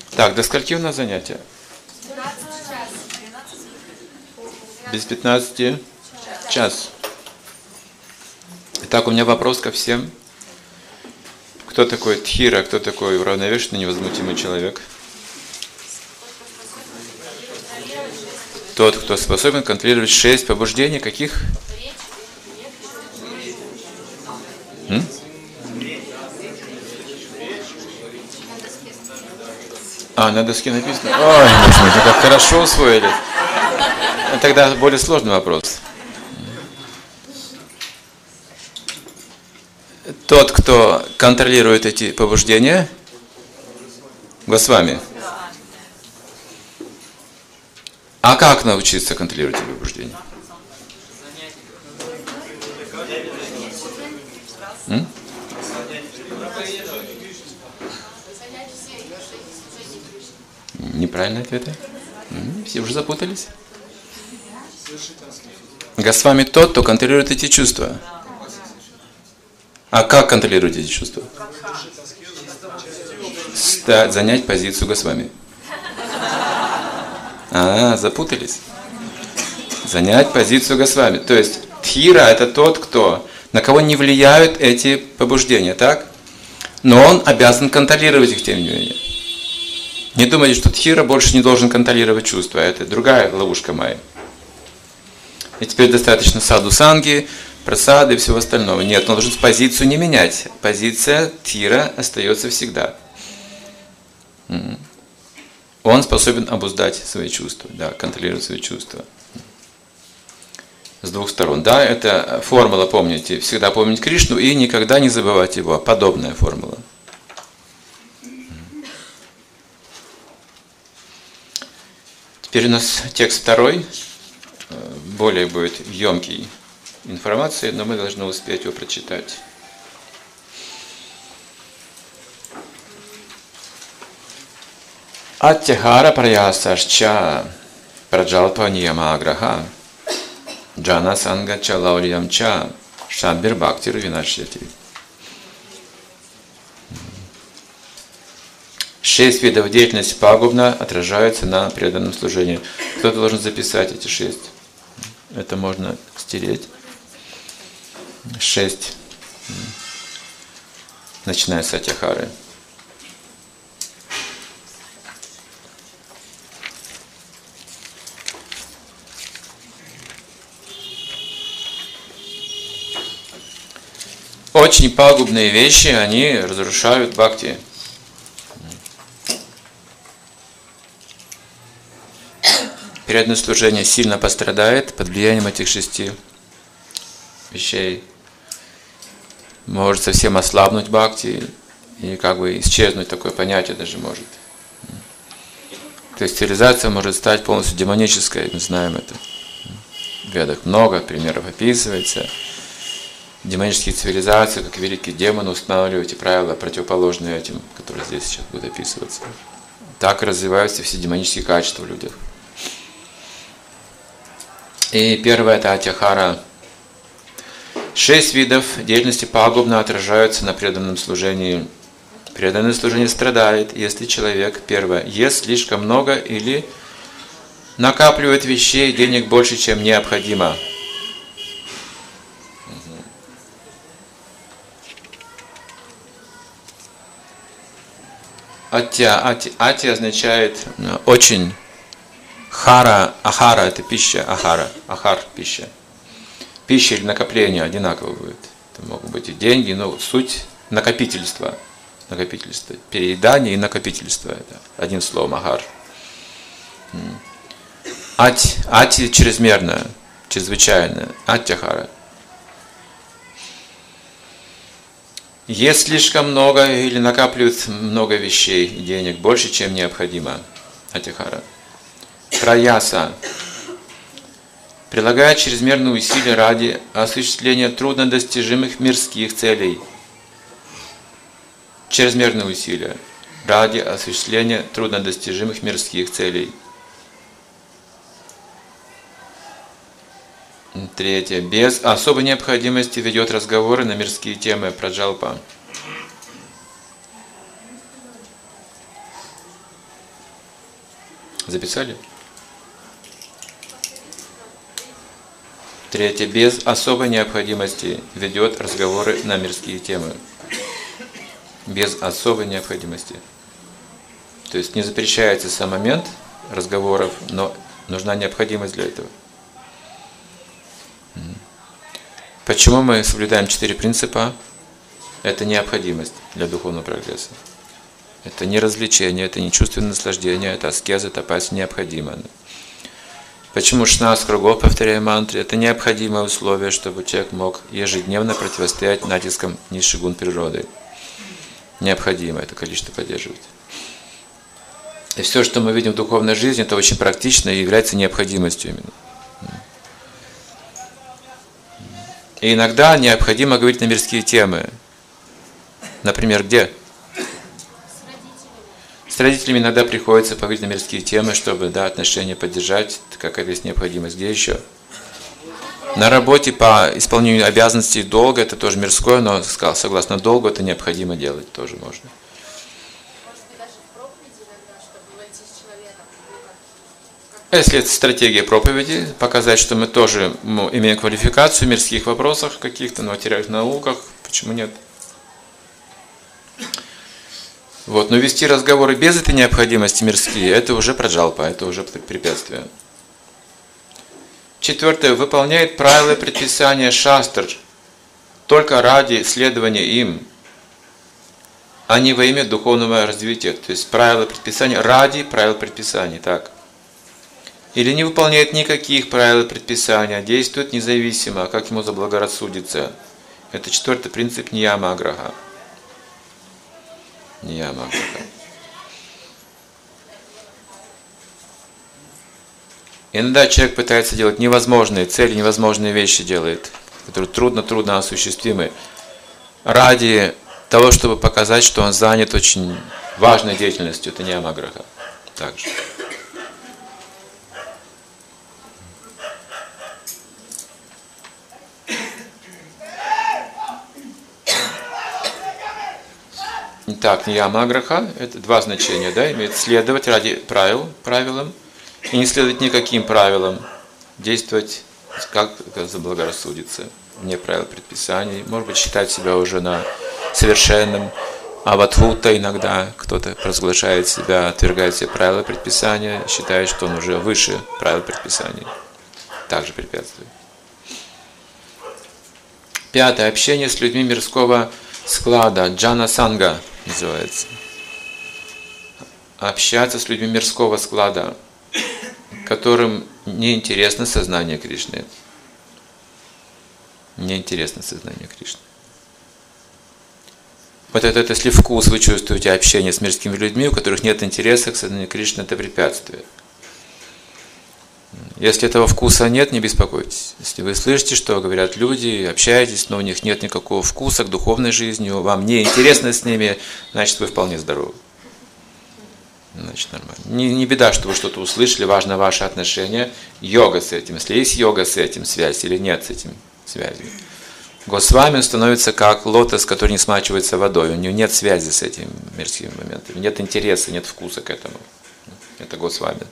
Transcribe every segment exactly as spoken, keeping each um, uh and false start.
Так, до скольки у нас занятия? Без пятнадцати час. Итак, у меня вопрос ко всем. Кто такой Тхира, кто такой уравновешенный, невозмутимый человек? Тот, кто способен контролировать шесть побуждений, каких? М? А, на доске написано. Ой, мы как хорошо усвоили. Тогда более сложный вопрос. Тот, кто контролирует эти побуждения, Госвами. А как научиться контролировать эти побуждения? М? Неправильные ответы? М? Все уже запутались? Госвами тот, кто контролирует эти чувства. А как контролировать эти чувства? Стать, занять позицию Госвами. А, запутались. Занять позицию Госвами. То есть Тхира это тот, кто, на кого не влияют эти побуждения, так? Но он обязан контролировать их, тем не менее. Не думайте, что Тхира больше не должен контролировать чувства. Это другая ловушка майи. И теперь достаточно саду санги, прасады и всего остального. Нет, он должен позицию не менять. Позиция Тхира остается всегда. Он способен обуздать свои чувства, да, контролировать свои чувства. С двух сторон. Да, это формула, помните, всегда помнить Кришну и никогда не забывать его. Подобная формула. Теперь у нас текст второй. Более будет емкий информации, но мы должны успеть его прочитать. Аттяхара праясашча праджалпа ниямаграха джана санга чалаулиямча шадбир бхактир винашьяти. Шесть видов деятельности пагубно отражаются на преданном служении. Кто-то должен записать эти шесть. Это можно стереть. Шесть. Начиная с Аттяхары. Очень пагубные вещи, они разрушают бхакти. Преданное служение сильно пострадает под влиянием этих шести вещей. Может совсем ослабнуть бхакти и как бы исчезнуть, такое понятие даже может. То есть цивилизация может стать полностью демонической, мы знаем это. В Ведах много примеров описывается. Демонические цивилизации, как великие демоны, устанавливают эти правила, противоположные этим, которые здесь сейчас будут описываться. Так развиваются все демонические качества в людях. И первое это Аттяхара. Шесть видов деятельности пагубно отражаются на преданном служении. Преданное служение страдает, если человек, первое, ест слишком много или накапливает вещей, денег больше, чем необходимо. Атья, ати, ати означает очень. Хара, ахара это пища, ахара, ахар пища. Пища или накопление одинаково будет. Это могут быть и деньги, но суть накопительства. Накопительство. Переедание и накопительство. Это одним словом ахар. Ати, ати чрезмерно, чрезвычайно. Аттяхара. Ест слишком много или накапливает много вещей и денег, больше, чем необходимо. Аттяхара. Праяса. Прилагает чрезмерные усилия ради осуществления труднодостижимых мирских целей. Чрезмерные усилия ради осуществления труднодостижимых мирских целей. Третье. Без особой необходимости ведет разговоры на мирские темы праджалпа. Записали? Третье. Без особой необходимости ведет разговоры на мирские темы. Без особой необходимости. То есть не запрещается сам момент разговоров, но нужна необходимость для этого. Почему мы соблюдаем четыре принципа? Это необходимость для духовного прогресса. Это не развлечение, это не чувственное наслаждение, это аскеза, тапас необходимо. Почему шестнадцать кругов повторяем мантры? Это необходимое условие, чтобы человек мог ежедневно противостоять натискам низших гун природы. Необходимо это количество поддерживать. И все, что мы видим в духовной жизни, это очень практично и является необходимостью именно. И иногда необходимо говорить на мирские темы. Например, где? С родителями иногда приходится поговорить на мирские темы, чтобы да, отношения поддержать, какая-то есть необходимость. Где еще? На работе по исполнению обязанностей долга, это тоже мирское, но согласно долгу это необходимо делать, тоже можно. Если это стратегия проповеди, показать, что мы тоже ну, имеем квалификацию в мирских вопросах каких-то, на материальных науках, почему нет? Вот, но вести разговоры без этой необходимости мирские, это уже праджалпа, это уже препятствие. Четвертое. Выполняет правила и предписания шастр только ради следования им, а не во имя духовного развития. То есть правила и предписания ради правил предписаний. Так. Или не выполняет никаких правил и предписаний, а действует независимо, как ему заблагорассудится. Это четвертый принцип нияма аграха. Нияма аграха. Иногда человек пытается делать невозможные цели, невозможные вещи делает, которые трудно-трудно осуществимы, ради того, чтобы показать, что он занят очень важной деятельностью. Это нияма аграха. Также. Итак, нияма аграха – это два значения, да, имеет следовать ради правил, правилам, и не следовать никаким правилам, действовать как заблагорассудится, вне правил предписаний, может быть, считать себя уже на совершенном, аватхута иногда кто-то провозглашает себя, отвергает все правила предписания, считает, что он уже выше правил предписаний, также препятствует. Пятое. Общение с людьми мирского склада, джана санга называется. Общаться с людьми мирского склада, которым неинтересно сознание Кришны. Неинтересно сознание Кришны. Вот это, это, если вкус вы чувствуете общение с мирскими людьми, у которых нет интереса к сознанию Кришны, это препятствие. Если этого вкуса нет, не беспокойтесь. Если вы слышите, что говорят люди, общаетесь, но у них нет никакого вкуса к духовной жизни, вам не интересно с ними, значит, вы вполне здоровы. Значит, нормально. Не, не беда, что вы что-то услышали, важно ваше отношение. Йога с этим. Если есть йога с этим, связь или нет с этим связи. Госвами становится как лотос, который не смачивается водой. У него нет связи с этими мирскими моментами. Нет интереса, нет вкуса к этому. Это Госвами.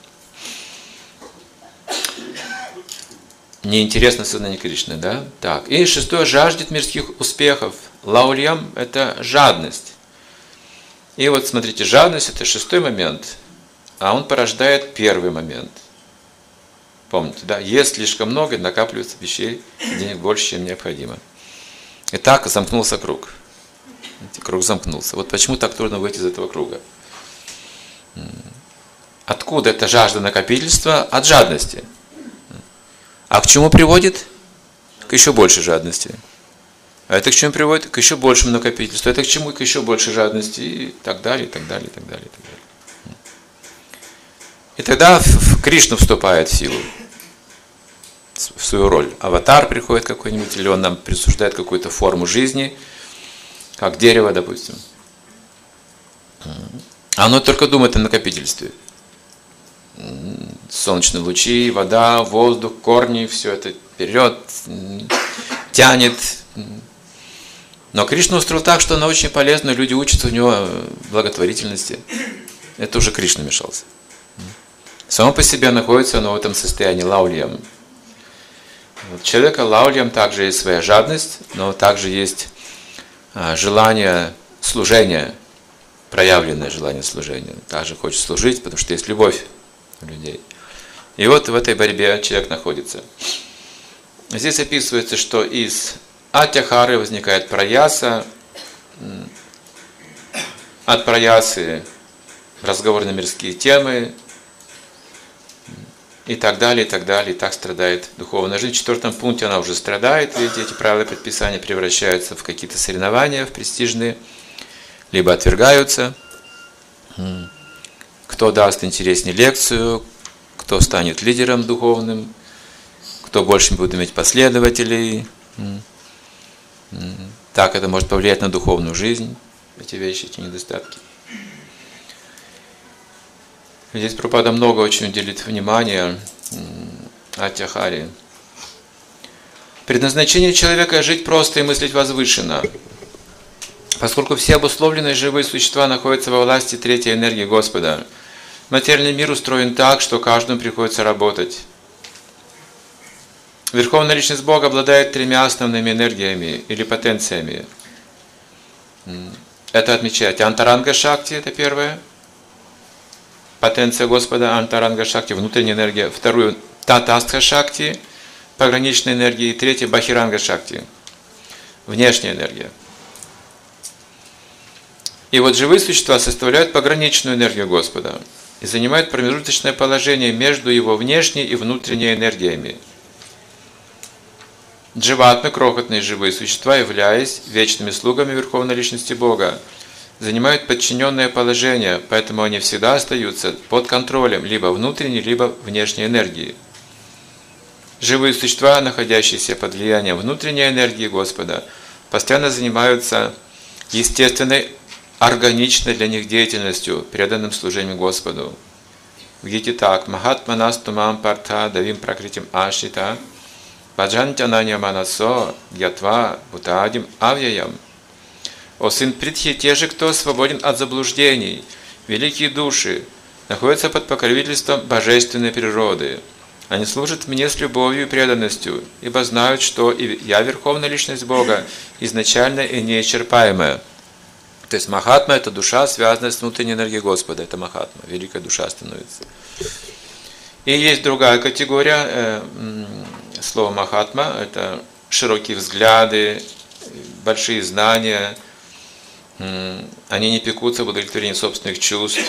Неинтересно сознание Кришны, да? Так. И шестое. Жаждет мирских успехов. Лаульям – это жадность. И вот смотрите, жадность – это шестой момент, а он порождает первый момент. Помните, да? Есть слишком много, накапливается вещей, денег больше, чем необходимо. И так замкнулся круг. Круг замкнулся. Вот почему так трудно выйти из этого круга. Откуда эта жажда накопительства? От жадности. А к чему приводит? К еще большей жадности. А это к чему приводит? К еще большему накопительству. Это к чему? К еще большей жадности. И так далее, и так далее, и так далее, и так далее. И тогда Кришна вступает в силу, в свою роль. Аватар приходит какой-нибудь, или он нам присуждает какую-то форму жизни, как дерево, допустим. Оно только думает о накопительстве. Солнечные лучи, вода, воздух, корни, все это вперед, тянет. Но Кришна устроил так, что оно очень полезно, люди учатся у него благотворительности. Это уже Кришна мешался. само по себе находится оно в этом состоянии лаульям. У человека лаульям также есть своя жадность, но также есть желание служения, проявленное желание служения. Также хочет служить, потому что есть любовь у людей. И вот в этой борьбе человек находится. Здесь описывается, что из атьяхары возникает праяса, от праясы разговор на мирские темы, и так далее, и так далее, и так страдает духовная жизнь. В четвертом пункте она уже страдает, видите, эти правила предписания превращаются в какие-то соревнования, в престижные, либо отвергаются. Кто даст интереснее лекцию, кто станет лидером духовным, кто больше будет иметь последователей. Так это может повлиять на духовную жизнь, эти вещи, эти недостатки. Здесь Прабхупада много очень уделит внимания атьяхаре. Предназначение человека – жить просто и мыслить возвышенно. Поскольку все обусловленные живые существа находятся во власти третьей энергии Господа, материальный мир устроен так, что каждому приходится работать. Верховная Личность Бога обладает тремя основными энергиями или потенциями. Это отмечать Антаранга Шакти, это первое. Потенция Господа Антаранга Шакти, внутренняя энергия. Вторую Татастха Шакти, пограничная энергия. И третья Бахиранга Шакти, внешняя энергия. И вот живые существа составляют пограничную энергию Господа и занимают промежуточное положение между его внешней и внутренней энергиями. Дживатмы, крохотные живые существа, являясь вечными слугами Верховной Личности Бога, занимают подчиненное положение, поэтому они всегда остаются под контролем либо внутренней, либо внешней энергии. Живые существа, находящиеся под влиянием внутренней энергии Господа, постоянно занимаются естественной, органичной для них деятельностью, преданным служением Господу. В Гите так: Махатманастумам парта давим пракритим ашита баджантянанья манасо гьятва бутадим авьяям. О сын Притхи, те же, кто свободен от заблуждений, великие души, находятся под покровительством божественной природы. Они служат мне с любовью и преданностью, ибо знают, что и я, Верховная Личность Бога, изначально и неисчерпаемая. То есть Махатма – это душа, связанная с внутренней энергией Господа. Это Махатма, великая душа становится. И есть другая категория, э, слово Махатма – это широкие взгляды, большие знания. Они не пекутся об удовлетворении собственных чувств.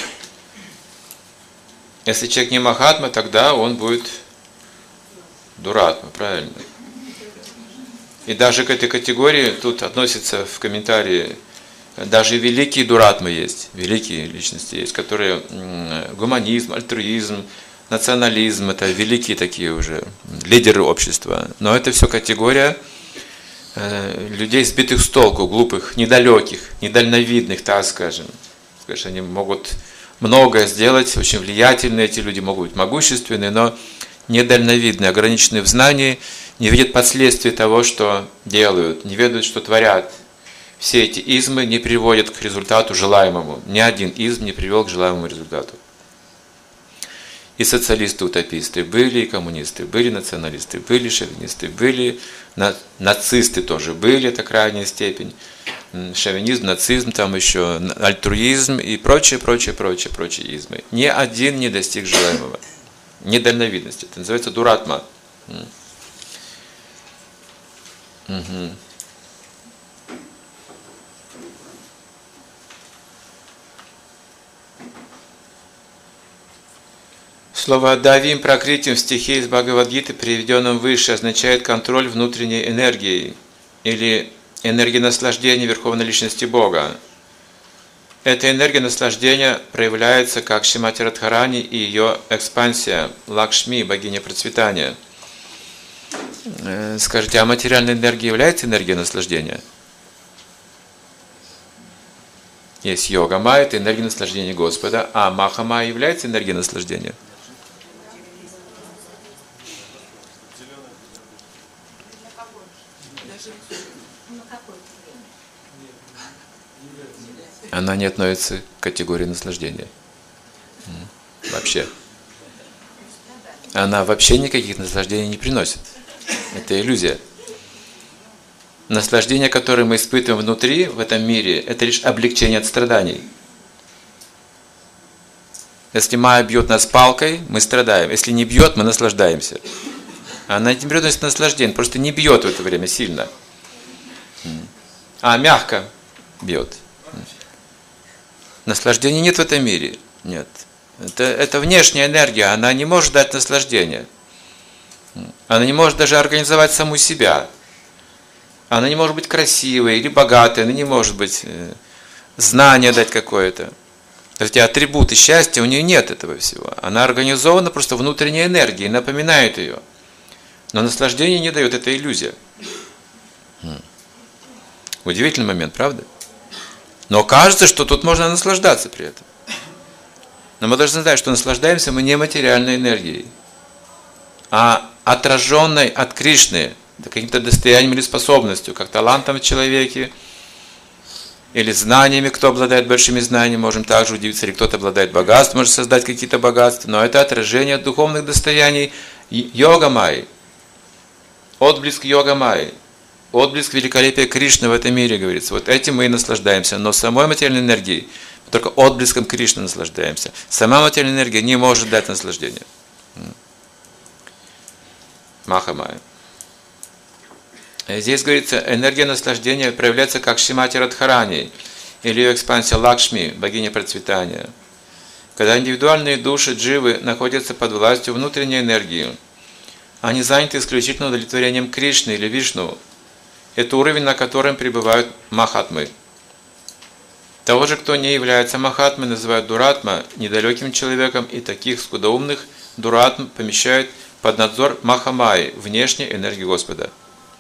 Если человек не Махатма, тогда он будет Дуратма, правильно? И даже к этой категории тут относится в комментарии, даже великие дуратмы есть, великие личности есть, которые гуманизм, альтруизм, национализм, это великие такие уже лидеры общества. Но это все категория людей, сбитых с толку, глупых, недалеких, недальновидных, так скажем. Скажем, они могут многое сделать, очень влиятельные эти люди, могут быть могущественные, но недальновидные, ограниченные в знании, не видят последствий того, что делают, не ведают, что творят. Все эти измы не приводят к результату желаемому. Ни один изм не привел к желаемому результату. И социалисты-утописты были, и коммунисты были, националисты были, шовинисты были, на, нацисты тоже были, это крайняя степень. Шовинизм, нацизм, там еще альтруизм и прочее, прочее, прочее, прочие измы. Ни один не достиг желаемого. Недальновидности. Это называется дуратма. Угу. Слово «давим пракритим» в стихе из Бхагавад-гиты, приведенном выше, означает контроль внутренней энергии или энергии наслаждения Верховной Личности Бога. Эта энергия наслаждения проявляется как Шримати Радхарани и ее экспансия, Лакшми, богиня процветания. Скажите, а материальная энергия является энергией наслаждения? Есть йога майя, это энергия наслаждения Господа, а маха майя является энергией наслаждения? Она не относится к категории наслаждения. Вообще. она вообще никаких наслаждений не приносит. Это иллюзия. Наслаждение, которое мы испытываем внутри, в этом мире, это лишь облегчение от страданий. Если Майя бьет нас палкой, мы страдаем. Если не бьет, мы наслаждаемся. Она не приносит наслаждение, просто не бьет в это время сильно. А мягко бьет. Наслаждения нет в этом мире. Нет. Это, это внешняя энергия, она не может дать наслаждение. Она не может даже организовать саму себя. Она не может быть красивой или богатой, она не может быть э, знание дать какое-то. Эти атрибуты счастья, у нее нет этого всего. Она организована просто внутренней энергией, напоминает ее. Но наслаждение не дает, это иллюзия. Удивительный момент, правда? Но кажется, что тут можно наслаждаться при этом. Но мы должны знать, что наслаждаемся мы не материальной энергией, а отраженной от Кришны, каким-то достоянием или способностью, как талантом в человеке, или знаниями, кто обладает большими знаниями, можем также удивиться, или кто-то обладает богатством, может создать какие-то богатства, но это отражение духовных достояний йога-майи, отблеск йога-майи, отблеск великолепия Кришны в этом мире, говорится. Вот этим мы и наслаждаемся, но самой материальной энергией, только отблеском Кришны наслаждаемся. Сама материальная энергия не может дать наслаждение. Маха-майя. Здесь говорится, энергия наслаждения проявляется как Шримати Радхарани, или ее экспансия Лакшми, богиня процветания. Когда индивидуальные души дживы находятся под властью внутренней энергии, они заняты исключительно удовлетворением Кришны или Вишну. Это уровень, на котором пребывают махатмы. Того же, кто не является махатмой, называют дуратма, недалеким человеком, и таких скудоумных дуратм помещают под надзор махамайи, внешней энергии Господа.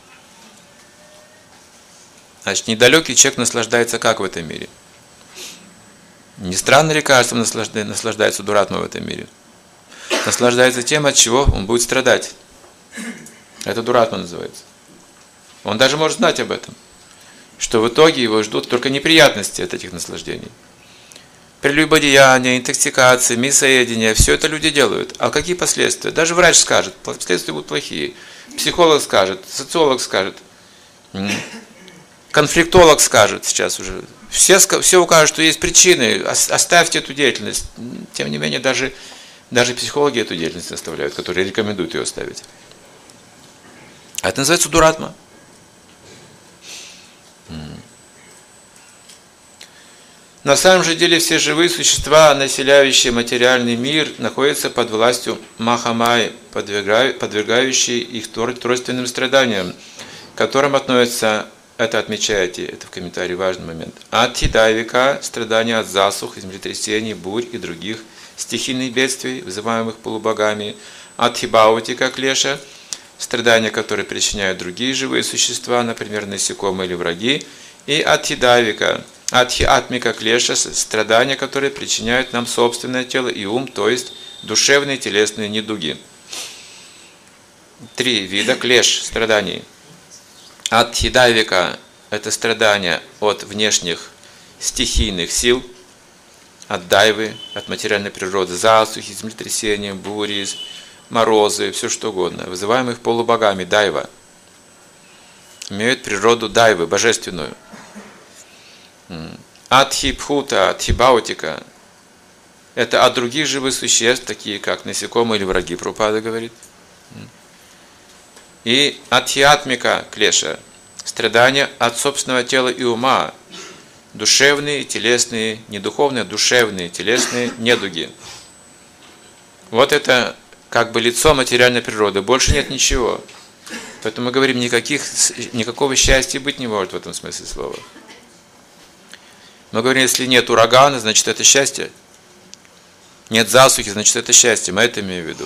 Значит, недалекий человек наслаждается как в этом мире? Не странно ли кажется, наслаждается дуратма в этом мире? Наслаждается тем, от чего он будет страдать. Это дуратма называется. Он даже может знать об этом, что в итоге его ждут только неприятности от этих наслаждений. Прелюбодеяние, интоксикация, мясоедение, все это люди делают. А какие последствия? Даже врач скажет, последствия будут плохие. Психолог скажет, социолог скажет, конфликтолог скажет сейчас уже. Все, все укажут, что есть причины, оставьте эту деятельность. Тем не менее, даже, даже психологи эту деятельность оставляют, которые рекомендуют ее оставить. А это называется дуратма. На самом же деле все живые существа, населяющие материальный мир, находятся под властью Махамайи, подвергающие их тройственным страданиям, к которым относятся, это отмечаете, это в комментарии важный момент, Адхидайвика, страдания от засух, землетрясений, бурь и других стихийных бедствий, вызываемых полубогами, Адхибаутика, клеша, страдания, которые причиняют другие живые существа, например, насекомые или враги, и Адхидайвика, Адхи-атмика клеша, страдания, которые причиняют нам собственное тело и ум, то есть душевные и телесные недуги. Три вида клеш страданий. Адхидайвика – это страдания от внешних стихийных сил, от дайвы, от материальной природы, засухи, землетрясения, бури, морозы, все что угодно, вызываемых полубогами, дайва, имеют природу дайвы, божественную. Адхи-пхута, адхи-баутика – это от других живых существ, такие как насекомые или враги, Прабхупада говорит. И адхи-атмика клеша – страдания от собственного тела и ума, душевные и телесные, не духовные, а душевные, телесные недуги. Вот это как бы лицо материальной природы, больше нет ничего. Поэтому мы говорим, никаких, никакого счастья быть не может в этом смысле слова. Мы говорим, если нет урагана, значит это счастье. Нет засухи, значит это счастье. Мы это имеем в виду.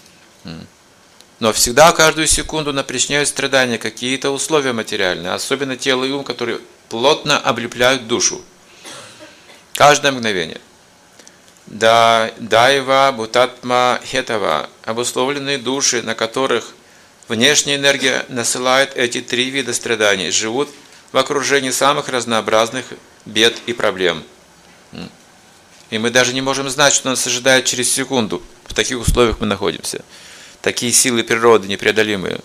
Но всегда, каждую секунду нам причиняют страдания какие-то условия материальные, особенно тело и ум, которые плотно облепляют душу. Каждое мгновение. Да, дайва, бутатма, хетава, обусловленные души, на которых внешняя энергия насылает эти три вида страданий, живут в окружении самых разнообразных бед и проблем. И мы даже не можем знать, что нас ожидает через секунду. В таких условиях мы находимся. Такие силы природы непреодолимые.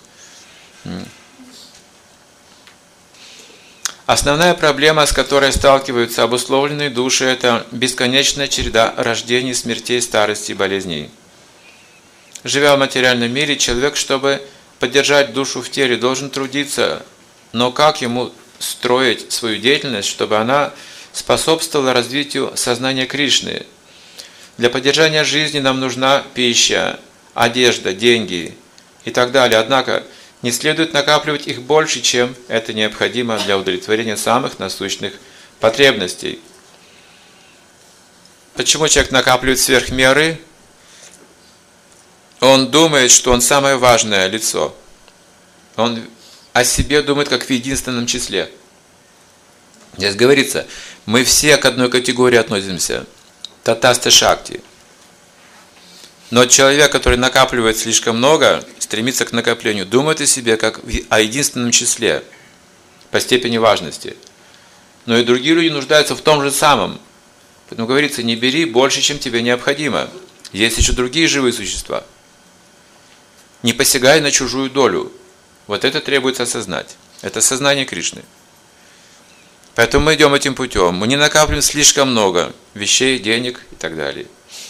Основная проблема, с которой сталкиваются обусловленные души, это бесконечная череда рождений, смертей, старости и болезней. Живя в материальном мире, человек, чтобы поддержать душу в теле, должен трудиться, но как ему строить свою деятельность, чтобы она способствовала развитию сознания Кришны? Для поддержания жизни нам нужна пища, одежда, деньги и так далее. Однако не следует накапливать их больше, чем это необходимо для удовлетворения самых насущных потребностей. Почему человек накапливает сверх меры? Он думает, что он самое важное лицо. Он о себе думает как в единственном числе. Здесь говорится, мы все к одной категории относимся. Татаста Шакти. Но человек, который накапливает слишком много, стремится к накоплению, думает о себе как о единственном числе, по степени важности. Но и другие люди нуждаются в том же самом. Поэтому говорится, не бери больше, чем тебе необходимо. Есть еще другие живые существа. Не посягай на чужую долю. Вот это требуется осознать. Это сознание Кришны. Поэтому мы идем этим путем. Мы не накапливаем слишком много вещей, денег и так далее.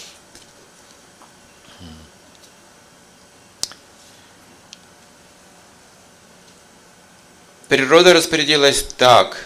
Природа распорядилась так.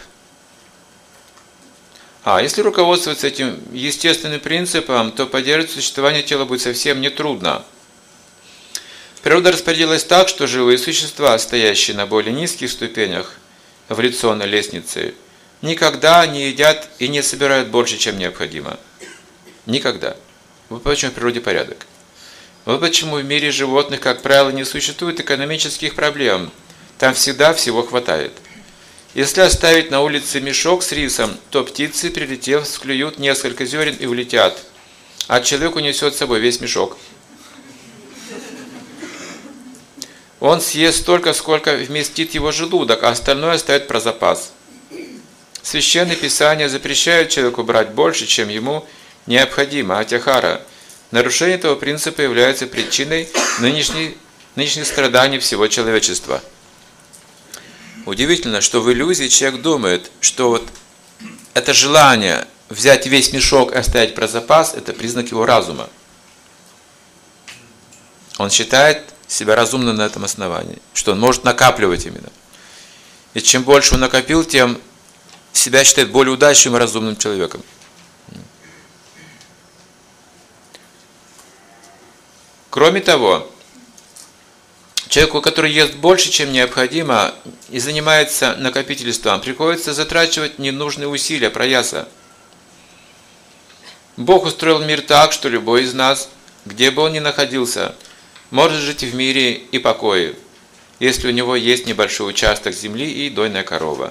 А если руководствоваться этим естественным принципом, то поддерживать существование тела будет совсем нетрудно. Природа распорядилась так, что живые существа, стоящие на более низких ступенях эволюционной лестницы, никогда не едят и не собирают больше, чем необходимо. Никогда. Вот почему в природе порядок. Вот почему в мире животных, как правило, не существует экономических проблем. Там всегда всего хватает. Если оставить на улице мешок с рисом, то птицы, прилетев, склюют несколько зерен и улетят, а человек унесет с собой весь мешок. Он съест столько, сколько вместит его желудок, а остальное оставит про запас. Священные Писания запрещают человеку брать больше, чем ему необходимо, атяхара. Нарушение этого принципа является причиной нынешней, нынешних страданий всего человечества. Удивительно, что в иллюзии человек думает, что вот это желание взять весь мешок и оставить про запас, это признак его разума. Он считает себя разумным на этом основании, что он может накапливать именно. И чем больше он накопил, тем себя считает более удачливым и разумным человеком. Кроме того, человеку, который ест больше, чем необходимо, и занимается накопительством, приходится затрачивать ненужные усилия, праяса. Бог устроил мир так, что любой из нас, где бы он ни находился, может жить в мире и покое, если у него есть небольшой участок земли и дойная корова.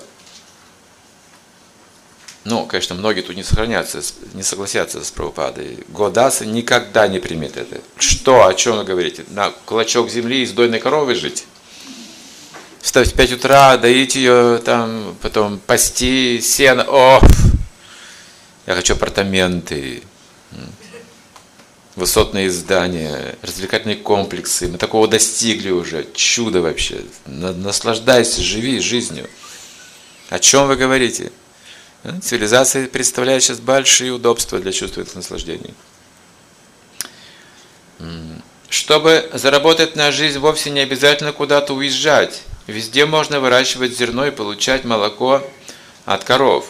Ну, конечно, многие тут не сохранятся, не согласятся с Прабхупадой. Годаса никогда не примет это. Что, о чем вы говорите? На клочок земли и с дойной коровой жить? Встать в пять утра, доить ее, там, потом пасти, сено. О! Я хочу апартаменты, высотные здания, развлекательные комплексы. Мы такого достигли уже. Чудо вообще. Наслаждайся, живи жизнью. О чем вы говорите? Цивилизация представляет сейчас большие удобства для чувства этих наслаждений. Чтобы заработать на жизнь, вовсе не обязательно куда-то уезжать. Везде можно выращивать зерно и получать молоко от коров.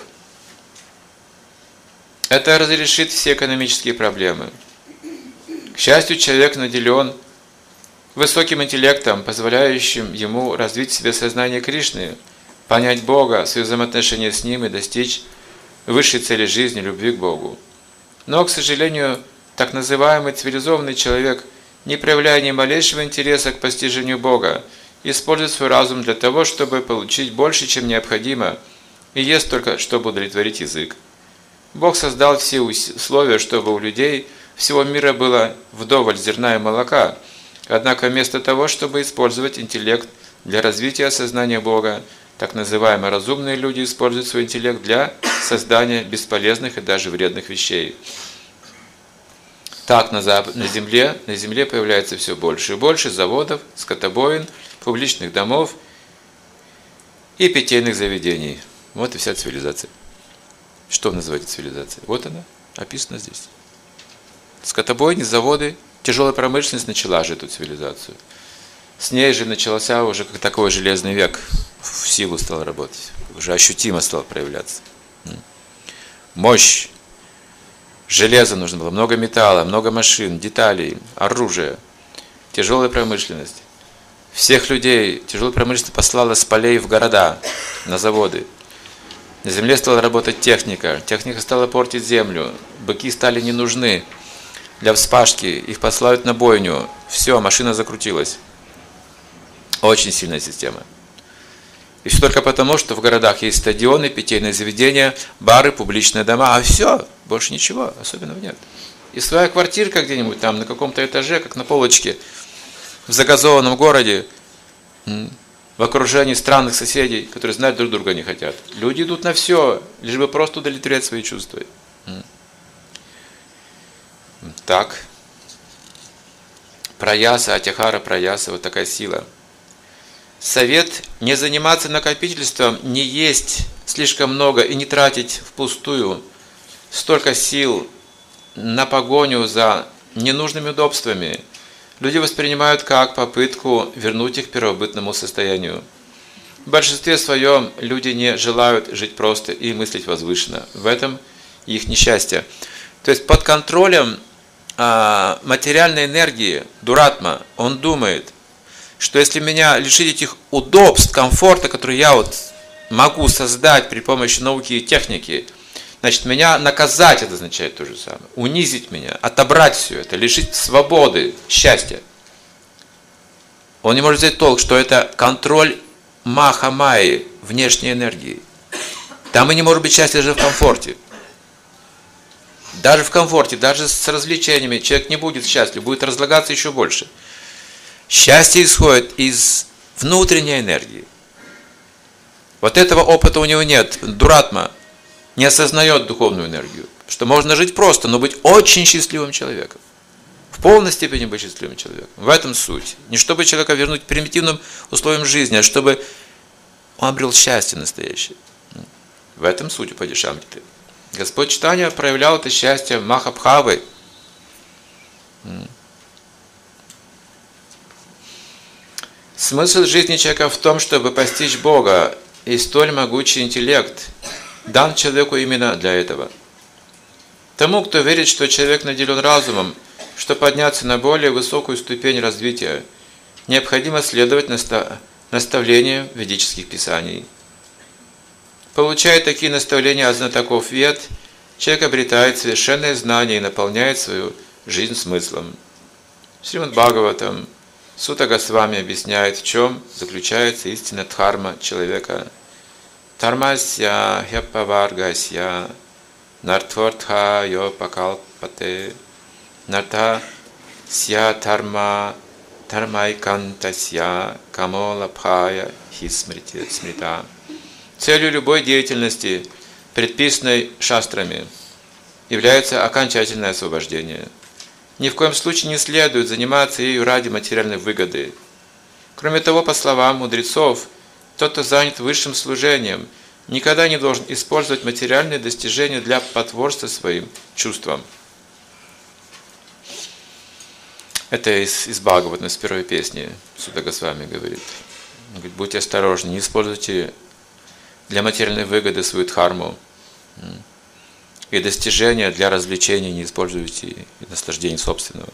Это разрешит все экономические проблемы. К счастью, человек наделен высоким интеллектом, позволяющим ему развить в себе сознание Кришны, понять Бога, свои взаимоотношения с Ним и достичь высшей цели жизни, любви к Богу. Но, к сожалению, так называемый цивилизованный человек, не проявляя ни малейшего интереса к постижению Бога, использует свой разум для того, чтобы получить больше, чем необходимо, и ест только, чтобы удовлетворить язык. Бог создал все условия, чтобы у людей всего мира было вдоволь зерна и молока, однако вместо того, чтобы использовать интеллект для развития сознания Бога, так называемые разумные люди используют свой интеллект для создания бесполезных и даже вредных вещей. Так на, зап... на, земле, на земле появляется все больше и больше заводов, скотобоин, публичных домов и питейных заведений. Вот и вся цивилизация. Что вы называете цивилизацией? Вот она, описана здесь. Скотобойни, заводы, тяжелая промышленность начала же эту цивилизацию. С ней же начался уже как такой железный век, в силу стал работать, уже ощутимо стал проявляться. Мощь. Железа нужно было, много металла, много машин, деталей, оружия, тяжелая промышленность. Всех людей тяжелая промышленность послала с полей в города, на заводы. На земле стала работать техника, техника стала портить землю, быки стали не нужны для вспашки, их посылают на бойню. Все, машина закрутилась. Очень сильная система. И все только потому, что в городах есть стадионы, питейные заведения, бары, публичные дома, а все, больше ничего особенного нет. И своя квартирка где-нибудь там на каком-то этаже, как на полочке, в загазованном городе, в окружении странных соседей, которые знать друг друга не хотят. Люди идут на все, лишь бы просто удовлетворять свои чувства. Так. Праяса, атихара, праяса, вот такая сила. Совет не заниматься накопительством, не есть слишком много и не тратить впустую столько сил на погоню за ненужными удобствами. Люди воспринимают как попытку вернуть их к первобытному состоянию. В большинстве своем люди не желают жить просто и мыслить возвышенно. В этом их несчастье. То есть под контролем а, материальной энергии, дуратма, он думает, что если меня лишить этих удобств, комфорта, которые я вот могу создать при помощи науки и техники, значит, меня наказать это означает то же самое. Унизить меня, отобрать все это, лишить свободы, счастья. Он не может взять толк, что это контроль маха-майи, внешней энергии. Там и не может быть счастья даже в комфорте. Даже в комфорте, даже с развлечениями человек не будет счастлив, будет разлагаться еще больше. Счастье исходит из внутренней энергии. Вот этого опыта у него нет. Дуратма не осознает духовную энергию. Что можно жить просто, но быть очень счастливым человеком. В полной степени быть счастливым человеком. В этом суть. Не чтобы человека вернуть к примитивным условиям жизни, а чтобы он обрел счастье настоящее. В этом суть Упадишамриты. Господь Чайтанья проявлял это счастье Махабхавой. Смысл жизни человека в том, чтобы постичь Бога, и столь могучий интеллект дан человеку именно для этого. Тому, кто верит, что человек наделен разумом, чтобы подняться на более высокую ступень развития, необходимо следовать наставлениям ведических писаний. Получая такие наставления от знатоков вед, человек обретает совершенное знание и наполняет свою жизнь смыслом. Шримад Бхагаватам Сута Госвами объясняет, в чем заключается истинная дхарма человека. Дхармасья хеппаваргасья нартвартха йопакалпате нарта ся дхарма дхармайкантасья камолабхая хисмрита. Целью любой деятельности, предписанной шастрами, является окончательное освобождение. Ни в коем случае не следует заниматься ею ради материальной выгоды. Кроме того, по словам мудрецов, тот, кто занят высшим служением, никогда не должен использовать материальные достижения для потворства своим чувствам. Это из, из Бхагаватам, из первой песни Сута Госвами говорит. Он говорит, будьте осторожны, не используйте для материальной выгоды свою дхарму. И достижения для развлечений не используйте, и наслаждения собственного.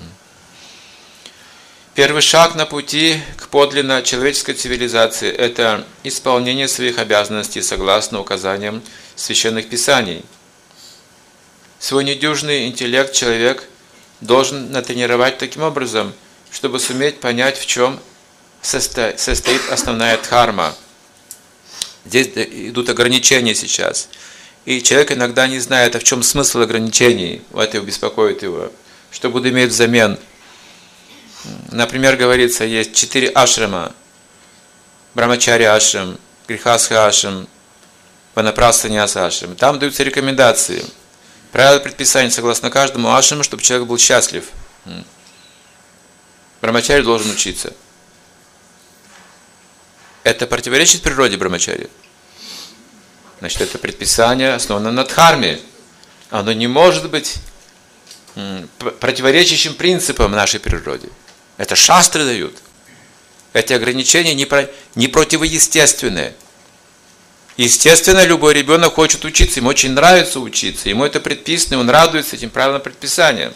Первый шаг на пути к подлинно человеческой цивилизации – это исполнение своих обязанностей согласно указаниям священных писаний. Свой недюжный интеллект человек должен натренировать таким образом, чтобы суметь понять, в чем состоит основная дхарма. Здесь идут ограничения сейчас. И человек иногда не знает, а в чем смысл ограничений. Вот это беспокоит его. Что буду иметь взамен? Например, говорится, есть четыре ашрама. Брамачарья ашрам, Грихастха ашрам, Ванапрастха саньяса ашрам. Там даются рекомендации. Правила предписания согласно каждому ашраму, чтобы человек был счастлив. Брамачари должен учиться. Это противоречит природе брамачари. Значит, это предписание основано на дхарме. Оно не может быть противоречащим принципам нашей природе. Это шастры дают. Эти ограничения не, про, не противоестественные. Естественно, любой ребенок хочет учиться, ему очень нравится учиться, ему это предписано, он радуется этим правилам предписания.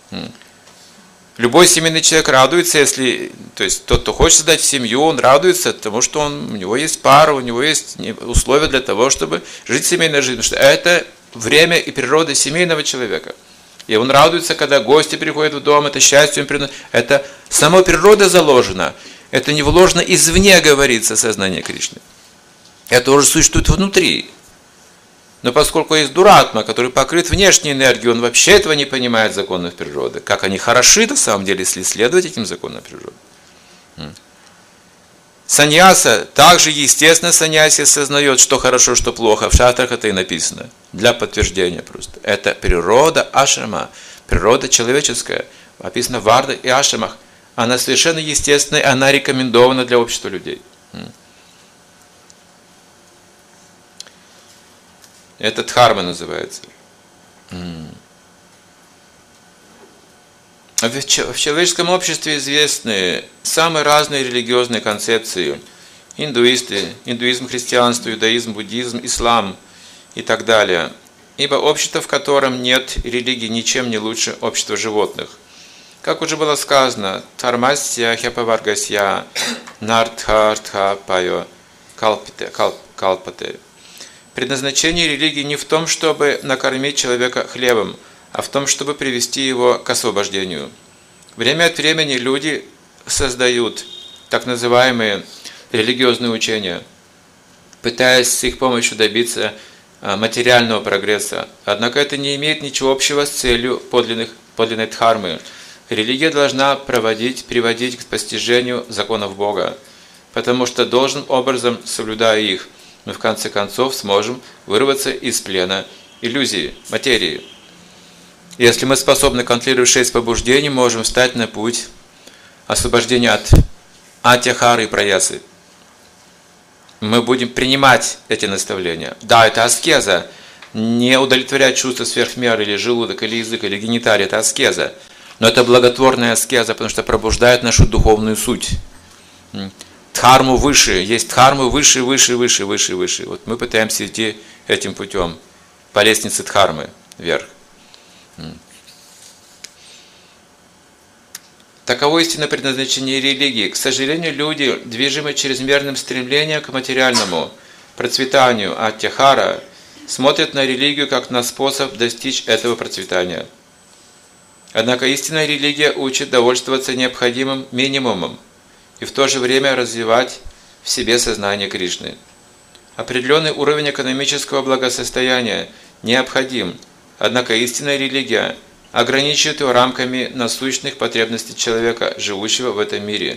Любой семейный человек радуется, если, то есть тот, кто хочет создать семью, он радуется тому, что он, у него есть пара, у него есть условия для того, чтобы жить семейной жизнью, потому что это время и природа семейного человека. И он радуется, когда гости приходят в дом, это счастье им приносит. Это сама природа заложена, это не вложено извне, говорится, сознание Кришны. Это уже существует внутри. Но поскольку есть дуратма, который покрыт внешней энергией, он вообще этого не понимает законов природы. Как они хороши, на самом деле, если следовать этим законам природы. Саньяса, также естественно саньяси осознает, что хорошо, что плохо. В шастрах это и написано. Для подтверждения просто. Это природа ашрама, природа человеческая. Описано в варда и ашрамах. Она совершенно естественная, она рекомендована для общества людей. Это дхарма называется. В человеческом обществе известны самые разные религиозные концепции. Индуисты, индуизм, христианство, иудаизм, буддизм, ислам и так далее. Ибо общество, в котором нет религии, ничем не лучше общества животных. Как уже было сказано, тармасья хяпаваргасья нартхартха пайо калпате. Предназначение религии не в том, чтобы накормить человека хлебом, а в том, чтобы привести его к освобождению. Время от времени люди создают так называемые религиозные учения, пытаясь с их помощью добиться материального прогресса. Однако это не имеет ничего общего с целью подлинных, подлинной дхармы. Религия должна проводить, приводить к постижению законов Бога, потому что должным образом, соблюдая их, мы в конце концов сможем вырваться из плена иллюзии, материи. Если мы способны контролировать шесть побуждений, можем встать на путь освобождения от атьяхары и праясы. Мы будем принимать эти наставления. Да, это аскеза. Не удовлетворять чувства сверх меры, или желудок, или язык, или гениталии, это аскеза. Но это благотворная аскеза, потому что пробуждает нашу духовную суть. Дхарму выше, есть дхармы выше, выше, выше, выше, выше. Вот мы пытаемся идти этим путем, по лестнице дхармы вверх. Таково истинное предназначение религии. К сожалению, люди, движимые чрезмерным стремлением к материальному процветанию аттяхара, смотрят на религию как на способ достичь этого процветания. Однако истинная религия учит довольствоваться необходимым минимумом и в то же время развивать в себе сознание Кришны. Определенный уровень экономического благосостояния необходим, однако истинная религия ограничивает его рамками насущных потребностей человека, живущего в этом мире.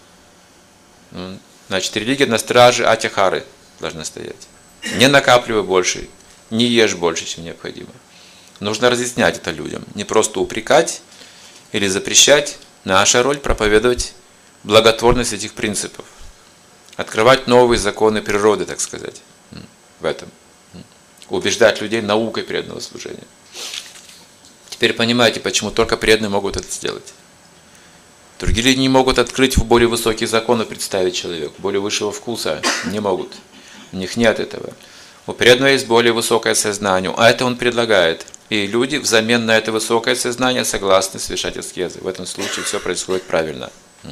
Значит, религия на страже атьяхары должна стоять. Не накапливай больше, не ешь больше, чем необходимо. Нужно разъяснять это людям, не просто упрекать или запрещать. Наша роль проповедовать благотворность этих принципов, открывать новые законы природы, так сказать, в этом, убеждать людей наукой преданного служения. Теперь понимаете, почему только преданные могут это сделать. Другие люди не могут открыть в более высокие законы, представить человеку, более высшего вкуса, не могут. У них нет этого. У преданного есть более высокое сознание, а это он предлагает. И люди взамен на это высокое сознание согласны совершать аскезы. В этом случае все происходит правильно.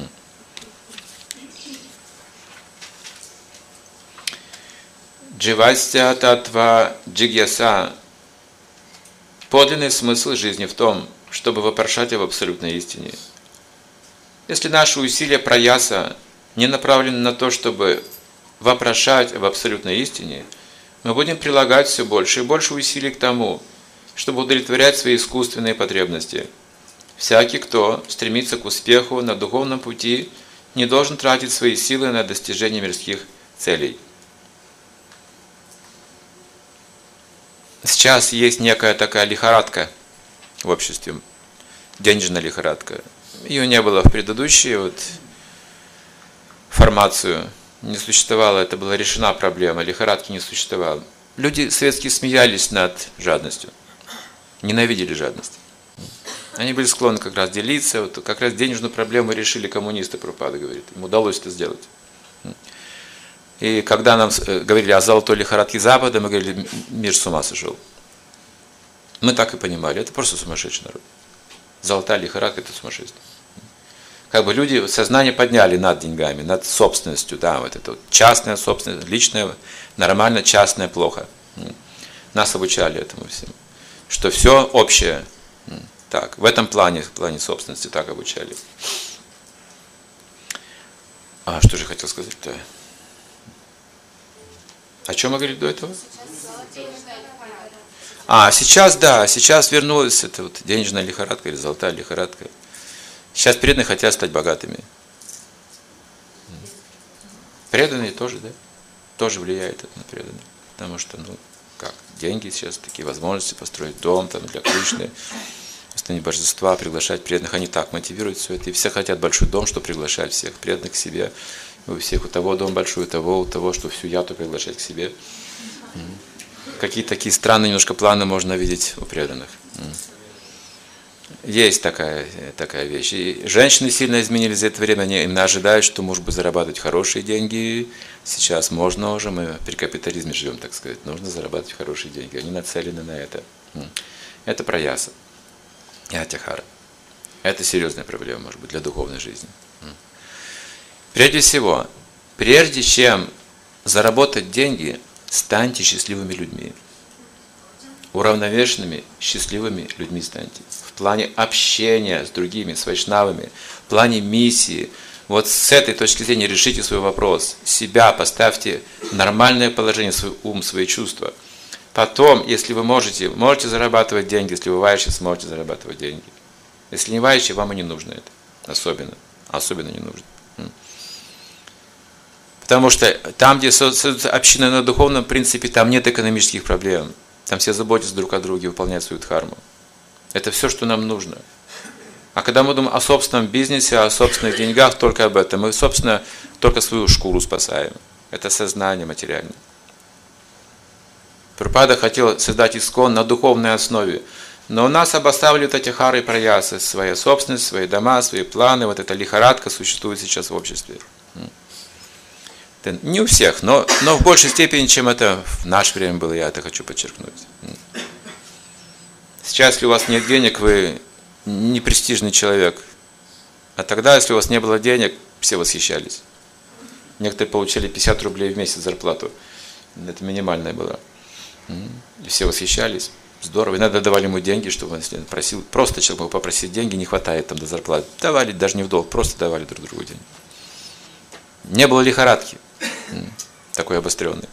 Дживастя татва джигьяса. Подлинный смысл жизни в том, чтобы вопрошать об абсолютной истине. Если наши усилия праяса не направлены на то, чтобы вопрошать об абсолютной истине, мы будем прилагать все больше и больше усилий к тому, чтобы удовлетворять свои искусственные потребности. Всякий, кто стремится к успеху на духовном пути, не должен тратить свои силы на достижение мирских целей. сейчас есть некая такая лихорадка в обществе, денежная лихорадка. Ее не было в предыдущую вот формацию, не существовало, это была решена проблема, лихорадки не существовало. Люди светские смеялись над жадностью, ненавидели жадность. Они были склонны как раз делиться, вот как раз денежную проблему решили коммунисты, Прабхупада говорит, им удалось это сделать. И когда нам говорили о золотой лихорадке Запада, мы говорили, мир с ума сошел. Мы так и понимали, это просто сумасшедший народ. Золотая лихорадка – это сумасшествие. Как бы люди сознание подняли над деньгами, над собственностью, да, вот это вот частная собственность, личная, нормально, частная, плохо. Нас обучали этому всему, что все общее. Так, в этом плане, в плане собственности так обучали. А что же я хотел сказать-то? О чем мы говорили до этого? А, сейчас, да, сейчас вернулась эта вот денежная лихорадка или золотая лихорадка. Сейчас преданные хотят стать богатыми. Преданные тоже, да? Тоже влияет это на преданных. Потому что, ну, как, деньги сейчас, такие возможности построить дом там для Кришны, установить божества, приглашать преданных, они так мотивируют все это. И все хотят большой дом, чтобы приглашать всех преданных к себе. У всех, у того дом большой, у того, у того, что всю яту приглашать к себе. Какие-то такие странные немножко планы можно видеть у преданных. Есть такая, такая вещь. И женщины сильно изменились за это время, они именно ожидают, что муж будет зарабатывать хорошие деньги. Сейчас можно уже, мы при капитализме живем, так сказать, нужно зарабатывать хорошие деньги. Они нацелены на это. Это праяса и атихара. Это серьезная проблема, может быть, для духовной жизни. Прежде всего, прежде чем заработать деньги, станьте счастливыми людьми. Уравновешенными, счастливыми людьми станьте. В плане общения с другими, с вайшнавами, в плане миссии. Вот с этой точки зрения решите свой вопрос. Себя поставьте в нормальное положение, свой ум, свои чувства. Потом, если вы можете, можете зарабатывать деньги. Если вы вайши, сможете зарабатывать деньги. Если не вайши, вам и не нужно это. Особенно. Особенно не нужно. Потому что там, где создается община на духовном принципе, там нет экономических проблем. Там все заботятся друг о друге, выполняют свою дхарму. Это все, что нам нужно. А когда мы думаем о собственном бизнесе, о собственных деньгах, только об этом, мы, собственно, только свою шкуру спасаем. Это сознание материальное. Прабхупада хотел создать искон на духовной основе. Но у нас обоставляют эти хары и праясы, своя собственность, свои дома, свои планы. Вот эта лихорадка существует сейчас в обществе. Не у всех, но, но в большей степени, чем это в наше время было, я это хочу подчеркнуть. Сейчас, если у вас нет денег, вы не престижный человек. А тогда, если у вас не было денег, все восхищались. Некоторые получили пятьдесят рублей в месяц зарплату. Это минимальная была. И все восхищались. Здорово. Иногда давали ему деньги, чтобы он если просил. Просто человек мог попросить деньги, не хватает там до зарплаты. Давали даже не в долг, просто давали друг другу деньги. Не было лихорадки такой обостренный.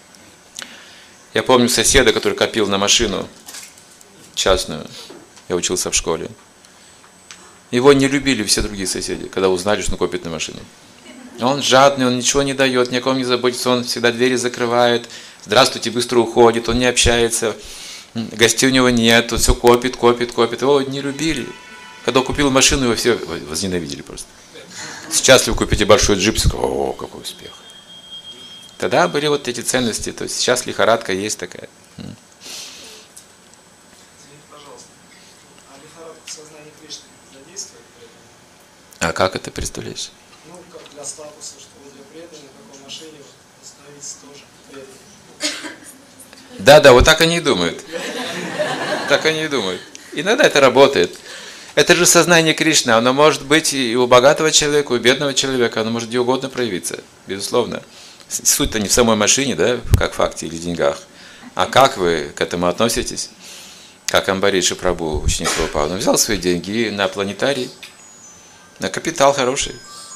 Я помню соседа, который копил на машину частную. Я учился в школе. Его не любили все другие соседи, когда узнали, что он копит на машину. Он жадный, он ничего не дает, ни о ком не заботится, он всегда двери закрывает. Здравствуйте, быстро уходит, он не общается. Гостей у него нет, он все копит, копит, копит. Его не любили. Когда он купил машину, его все возненавидели просто. Сейчас, если вы купите большой джип, о, какой успех. Тогда были вот эти ценности, то есть сейчас лихорадка есть такая. Извините, пожалуйста, а лихорадка в сознании Кришны задействует преданных? А как это представляешь? Ну, как для статуса, что вы для преданных, в какой машине становиться тоже преданным. Да, да, вот так они и думают. Так они и думают. Иногда это работает. Это же сознание Кришны, оно может быть и у богатого человека, и у бедного человека, оно может где угодно проявиться, безусловно. Суть-то не в самой машине, да, как в факте или деньгах, а как вы к этому относитесь, как Амбариши Прабху, ученик Прабхупады. Он взял свои деньги на планетарий, на капитал хороший.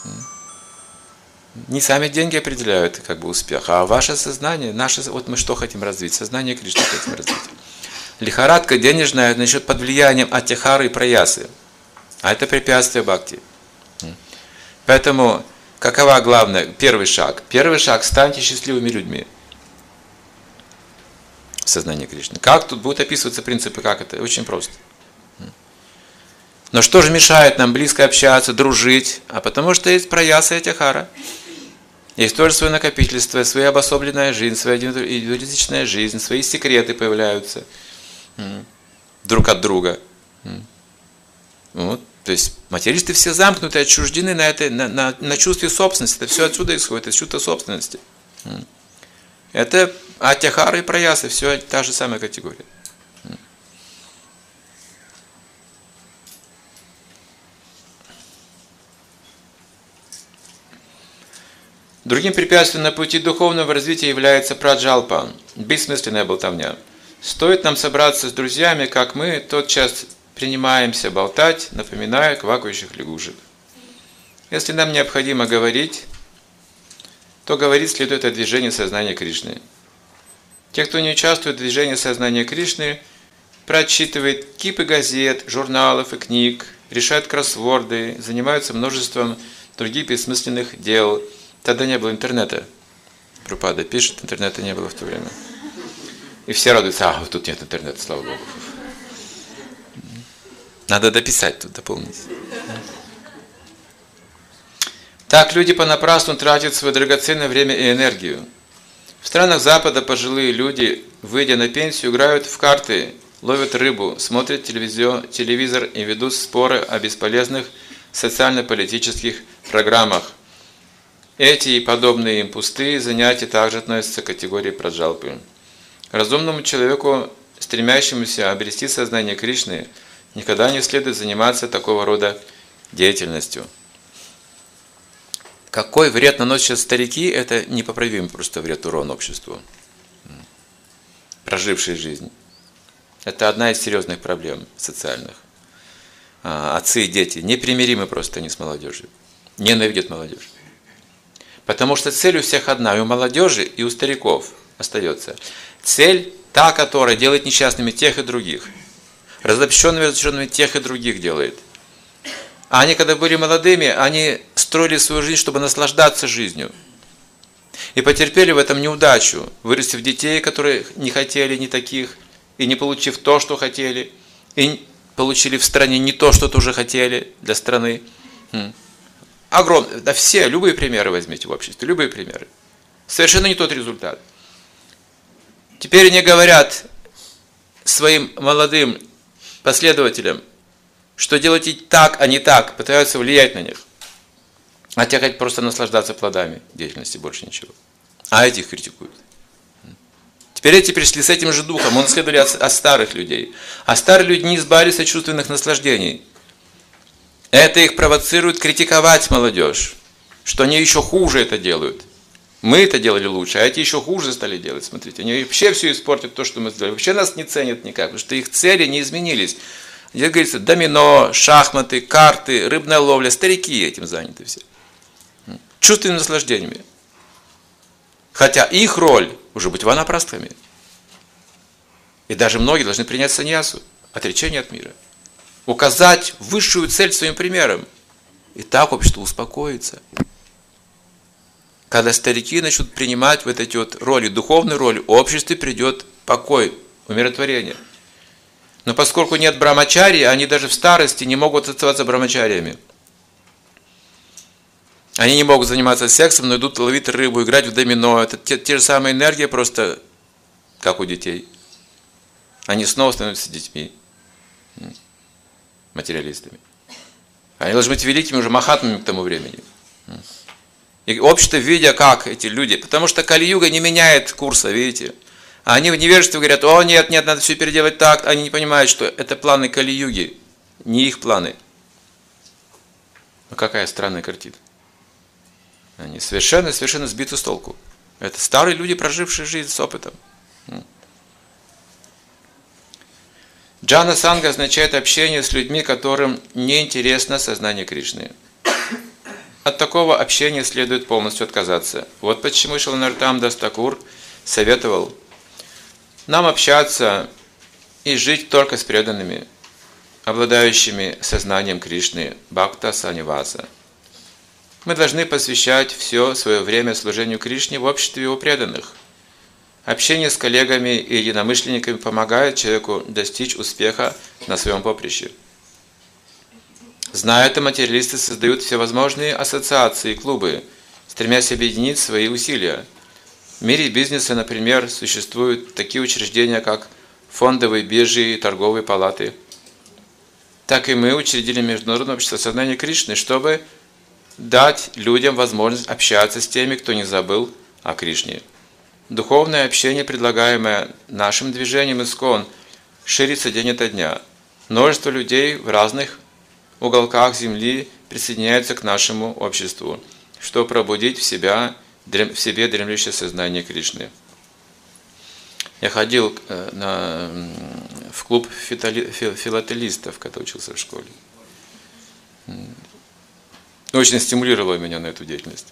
Не сами деньги определяют как бы успех, а ваше сознание, наше, вот мы что хотим развить, сознание Кришны хотим развить. Лихорадка денежная, значит, под влиянием атихары и праясы. А это препятствие бхакти. Поэтому, какова главная, первый шаг? Первый шаг – станьте счастливыми людьми. сознание Кришны. Как тут будут описываться принципы, как это? Очень просто. Но что же мешает нам близко общаться, дружить? А потому что есть праяса и атихара. Есть тоже свое накопительство, своя обособленная жизнь, своя индивидуалистичная жизнь, свои секреты появляются друг от друга. Вот. То есть материалисты все замкнуты, отчуждены на, этой, на, на, на чувстве собственности. Это все отсюда исходит, из чувства собственности. Это атихара и праяса, все та же самая категория. Другим препятствием на пути духовного развития является праджалпа, бессмысленная болтовня. Стоит нам собраться с друзьями, как мы тотчас принимаемся болтать, напоминая квакающих лягушек. Если нам необходимо говорить, то говорить следует о движении сознания Кришны. Те, кто не участвует в движении сознания Кришны, прочитывает кипы газет, журналов и книг, решают кроссворды, занимаются множеством других бессмысленных дел. Тогда не было интернета. Прабхупада пишет, интернета не было в то время. И все радуются, а, вот тут нет интернета, слава Богу. Надо дописать тут, дополнить. Так люди понапрасну тратят свое драгоценное время и энергию. В странах Запада пожилые люди, выйдя на пенсию, играют в карты, ловят рыбу, смотрят телевизор и ведут споры о бесполезных социально-политических программах. Эти и подобные им пустые занятия также относятся к категории праджалпы. Разумному человеку, стремящемуся обрести сознание Кришны, никогда не следует заниматься такого рода деятельностью. Какой вред наносят сейчас старики, это непоправимый просто вред, урон обществу, прожившей жизнь. Это одна из серьезных проблем социальных. Отцы и дети непримиримы просто они с молодежью, ненавидят молодежь. Потому что цель у всех одна, и у молодежи, и у стариков остается. Цель та, которая делает несчастными тех и других. Разобщенными, разобщенными тех и других делает. А они, когда были молодыми, они строили свою жизнь, чтобы наслаждаться жизнью. И потерпели в этом неудачу, вырастив детей, которые не хотели ни таких, и не получив то, что хотели, и получили в стране не то, что тоже хотели для страны. Огромное, да все, любые примеры возьмите в обществе, любые примеры. Совершенно не тот результат. Теперь они говорят своим молодым последователям, что делайте так, а не так, пытаются влиять на них. А те хотят просто наслаждаться плодами деятельности, больше ничего. А этих критикуют. Теперь эти пришли с этим же духом, мы наследовали от, от старых людей. А старые люди не избавились от чувственных наслаждений. Это их провоцирует критиковать молодежь, что они еще хуже это делают. Мы это делали лучше, а эти еще хуже стали делать. Смотрите, они вообще все испортят то, что мы сделали. Вообще нас не ценят никак, потому что их цели не изменились. Здесь говорится, домино, шахматы, карты, рыбная ловля. Старики этим заняты все. Чувственными наслаждениями. Хотя их роль уже быть ванапрастхами. И даже многие должны принять саньясу, отречение от мира. Указать высшую цель своим примером. И так общество успокоится. Когда старики начнут принимать вот эти вот роли, духовные роли, в обществе придет покой, умиротворение. Но поскольку нет брамачарьи, они даже в старости не могут оставаться брамачариями. Они не могут заниматься сексом, но идут ловить рыбу, играть в домино. Это те, те же самые энергии, просто как у детей. Они снова становятся детьми, материалистами. Они должны быть великими уже махатмами к тому времени. И общество, видя, как эти люди, потому что Кали-юга не меняет курса, видите. А они в невежестве говорят, о нет, нет, надо все переделать так. Они не понимают, что это планы Кали-юги, не их планы. Но какая странная картина. Они совершенно, совершенно сбиты с толку. Это старые люди, прожившие жизнь с опытом. Джана Санга означает общение с людьми, которым неинтересно сознание Кришны. От такого общения следует полностью отказаться. Вот почему Шрила Нароттам Дас Такур советовал нам общаться и жить только с преданными, обладающими сознанием Кришны, Бхакта Саниваса. Мы должны посвящать все свое время служению Кришне в обществе его преданных. Общение с коллегами и единомышленниками помогает человеку достичь успеха на своем поприще. Зная это, материалисты создают всевозможные ассоциации и клубы, стремясь объединить свои усилия. В мире бизнеса, например, существуют такие учреждения, как фондовые биржи и торговые палаты. Так и мы учредили Международное общество сознания Кришны, чтобы дать людям возможность общаться с теми, кто не забыл о Кришне. Духовное общение, предлагаемое нашим движением ИСККОН, ширится день ото дня. Множество людей в разных уголках Земли присоединяются к нашему обществу, чтобы пробудить в, себя, в себе дремлющее сознание Кришны. Я ходил на, в клуб филателистов, когда учился в школе. Очень стимулировало меня на эту деятельность.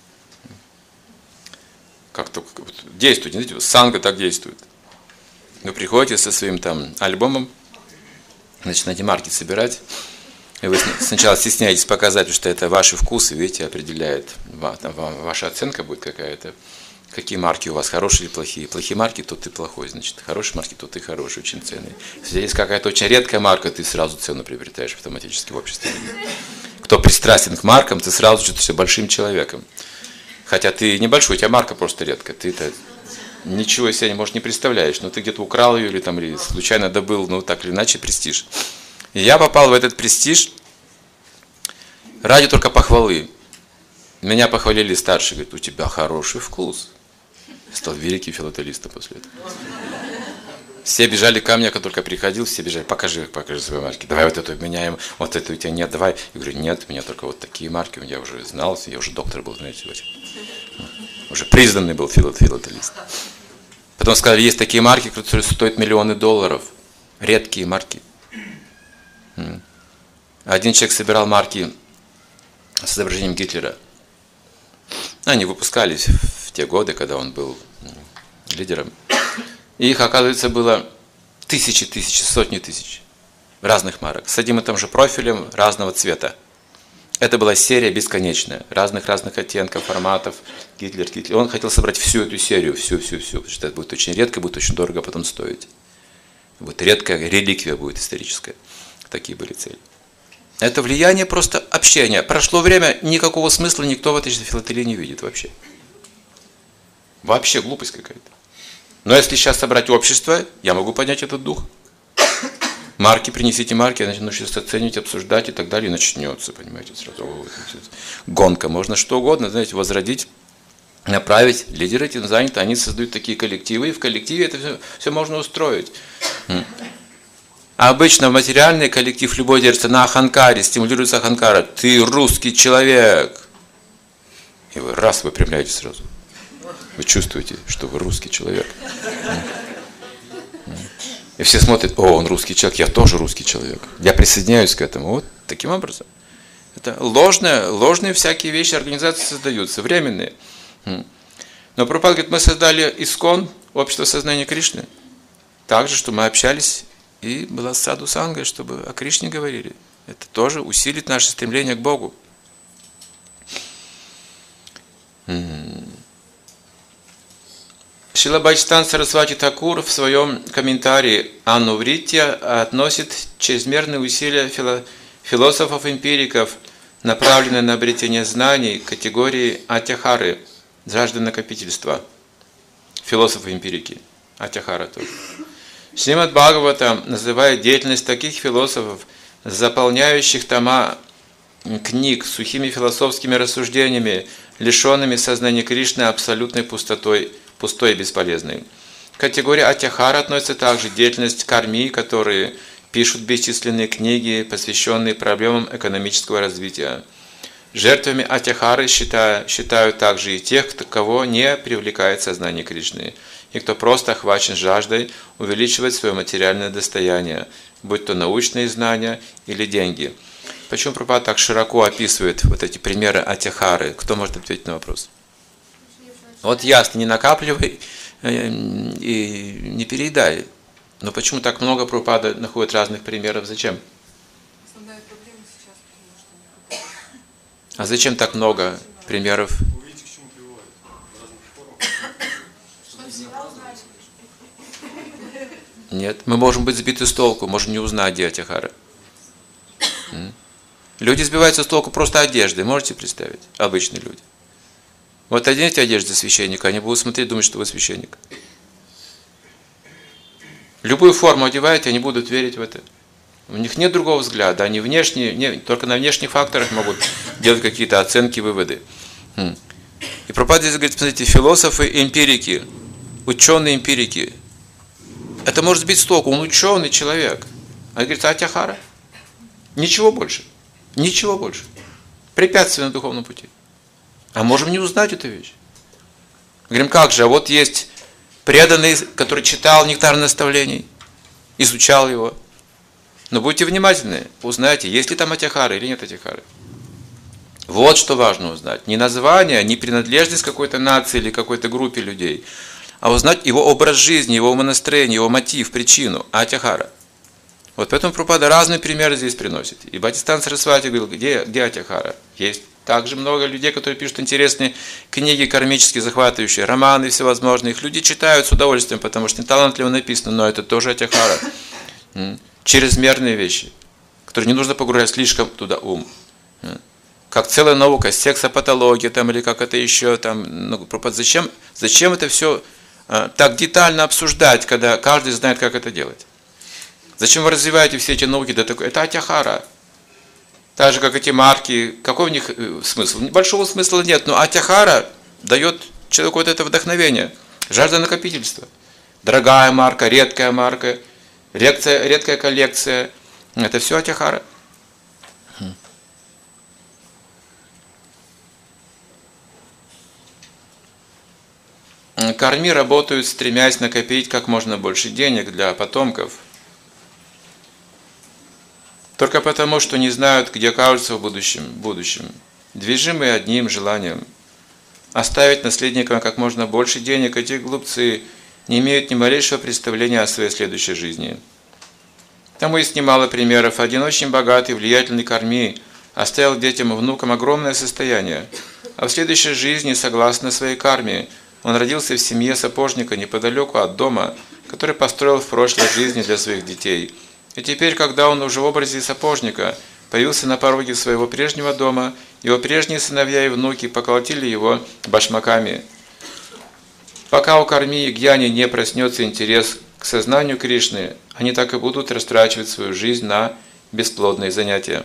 Как-то действует, знаете, санга так действует. Вы приходите со своим там альбомом, начинаете марки собирать, и вы сначала стесняетесь показать, что это ваши вкусы, видите, определяет, там, ваша оценка будет какая-то. Какие марки у вас, хорошие или плохие. Плохие марки, то ты плохой, значит. Хорошие марки, то ты хороший, очень ценный. Если есть какая-то очень редкая марка, ты сразу цену приобретаешь автоматически в обществе. Кто пристрастен к маркам, ты сразу чувствуешься большим человеком. Хотя ты небольшой, у тебя марка просто редкая. Ты-то ничего из себя, может, не представляешь, но ты где-то украл ее или, там, или случайно добыл, ну так или иначе, престиж. И я попал в этот престиж ради только похвалы. Меня похвалили старшие, говорят, у тебя хороший вкус. Стал великим филателистом после этого. Все бежали ко мне, как только приходил, все бежали, покажи, покажи свои марки. Давай вот эту обменяем, вот эту у тебя нет, давай. Я говорю, нет, у меня только вот такие марки, я уже знал, я уже доктор был, знаете, уже признанный был филателист. Потом сказали, есть такие марки, которые стоят миллионы долларов. Редкие марки. Один человек собирал марки с изображением Гитлера. Они выпускались в те годы, когда он был лидером. И их, оказывается, было тысячи, тысячи, сотни тысяч разных марок. С одним и тем же профилем разного цвета. Это была серия бесконечная. Разных-разных оттенков, форматов. Гитлер, Гитлер. Он хотел собрать всю эту серию, всю-всю-всю. Потому что это будет очень редко, будет очень дорого потом стоить. Будет редкая реликвия, будет историческая. Такие были цели. Это влияние просто общения. Прошло время, никакого смысла никто в этой филателии не видит вообще. Вообще глупость какая-то. Но если сейчас собрать общество, я могу поднять этот дух. Марки, принесите марки, начнут оценивать, обсуждать и так далее, и начнется, понимаете, сразу гонка. Можно что угодно, знаете, возродить, направить. Лидеры этим заняты, они создают такие коллективы, и в коллективе это все, все можно устроить. А обычно материальный коллектив любой держится на аханкаре, стимулируется аханкара. Ты русский человек. И вы раз выпрямляете сразу. Вы чувствуете, что вы русский человек. И все смотрят, о, он русский человек, я тоже русский человек. Я присоединяюсь к этому. Вот таким образом. Это ложные, ложные всякие вещи, организации создаются, временные. Но Прабхупада говорит, мы создали ИСККОН, Общество сознания Кришны. Так же, что мы общались, и была саду санга, чтобы о Кришне говорили. Это тоже усилит наше стремление к Богу. Шрила Бхактисиданта Сарасвати Тхакур в своем комментарии Анувритья относит чрезмерные усилия фило- философов-эмпириков, направленные на обретение знаний, к категории атяхары, жажды накопительства. Философы-эмпирики, атяхара тоже. Шримад Бхагавата называет деятельность таких философов, заполняющих тома книг сухими философскими рассуждениями, лишенными сознания Кришны абсолютной пустотой, пустой и бесполезной. К категории атяхара относится также деятельность карми, которые пишут бесчисленные книги, посвященные проблемам экономического развития. Жертвами атяхары считают, считают также и тех, кого не привлекает сознание Кришны, и кто просто охвачен жаждой увеличивать свое материальное достояние, будь то научные знания или деньги. Почему Прабхупада так широко описывает вот эти примеры атяхары? Кто может ответить на вопрос? Вот ясно, не накапливай и не переедай. Но почему так много Прабхупада находит разных примеров? Зачем? Основная проблема сейчас, потому что... А зачем так много примеров? Увидите, к чему приводит. В разных формах. Чтобы всегда узнать, Нет. Мы можем быть сбиты с толку, можем не узнать, где Атихара. Люди сбиваются с толку просто одеждой, можете представить? Обычные люди. Вот оденете одежду священника, они будут смотреть, думать, что вы священник. Любую форму одеваете, они будут верить в это. У них нет другого взгляда, они внешние, не, только на внешних факторах могут делать какие-то оценки, выводы. И Прабхупада здесь говорит, смотрите, философы, эмпирики, ученые эмпирики. Это может сбить с толку, он ученый человек. А говорит, Атихара? Ничего больше. Ничего больше. Препятствие на духовном пути. А можем не узнать эту вещь. Говорим, как же, а вот есть преданный, который читал нектар наставлений, изучал его. Но будьте внимательны, узнайте, есть ли там Атихара или нет Атихары. Вот что важно узнать. Не название, не принадлежность какой-то нации или какой-то группе людей, а узнать его образ жизни, его умонастроение, его мотив, причину, Атихара. Вот поэтому Прабхупада разные примеры здесь приносит. И Бхактисиданта Сарасвати говорил, где, где Атихара? Есть также много людей, которые пишут интересные книги, кармические, захватывающие, романы всевозможные. Их люди читают с удовольствием, потому что не талантливо написано, но это тоже Атихара. Чрезмерные вещи, которые не нужно погружать слишком туда ум. Как целая наука, сексопатология там, или как это еще. Там, ну, зачем, зачем это все а, так детально обсуждать, когда каждый знает, как это делать? Зачем вы развиваете все эти науки до такой? Это Атихара. Так же, как эти марки. Какой у них смысл? Большого смысла нет, но Атихара дает человеку вот это вдохновение. Жажда накопительства. Дорогая марка, редкая марка, редкая, редкая коллекция. Это все Атихара. Карми работают, стремясь накопить как можно больше денег для потомков. Только потому, что не знают, где окажутся в будущем, будущем. Движимые одним желанием оставить наследникам как можно больше денег, эти глупцы не имеют ни малейшего представления о своей следующей жизни. Тому есть немало примеров. Один очень богатый, влиятельный карми оставил детям и внукам огромное состояние, а в следующей жизни, согласно своей карме, он родился в семье сапожника неподалеку от дома, который построил в прошлой жизни для своих детей. И теперь, когда он уже в образе сапожника появился на пороге своего прежнего дома, его прежние сыновья и внуки поколотили его башмаками. Пока у карми и гьяни не проснется интерес к сознанию Кришны, они так и будут растрачивать свою жизнь на бесплодные занятия.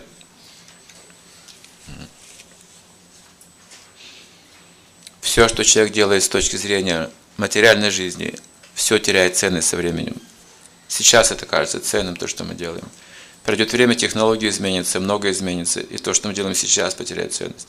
Все, что человек делает с точки зрения материальной жизни, все теряет ценность со временем. Сейчас это кажется ценным, то, что мы делаем. Пройдет время, технологии изменятся, многое изменится, и то, что мы делаем сейчас, потеряет ценность.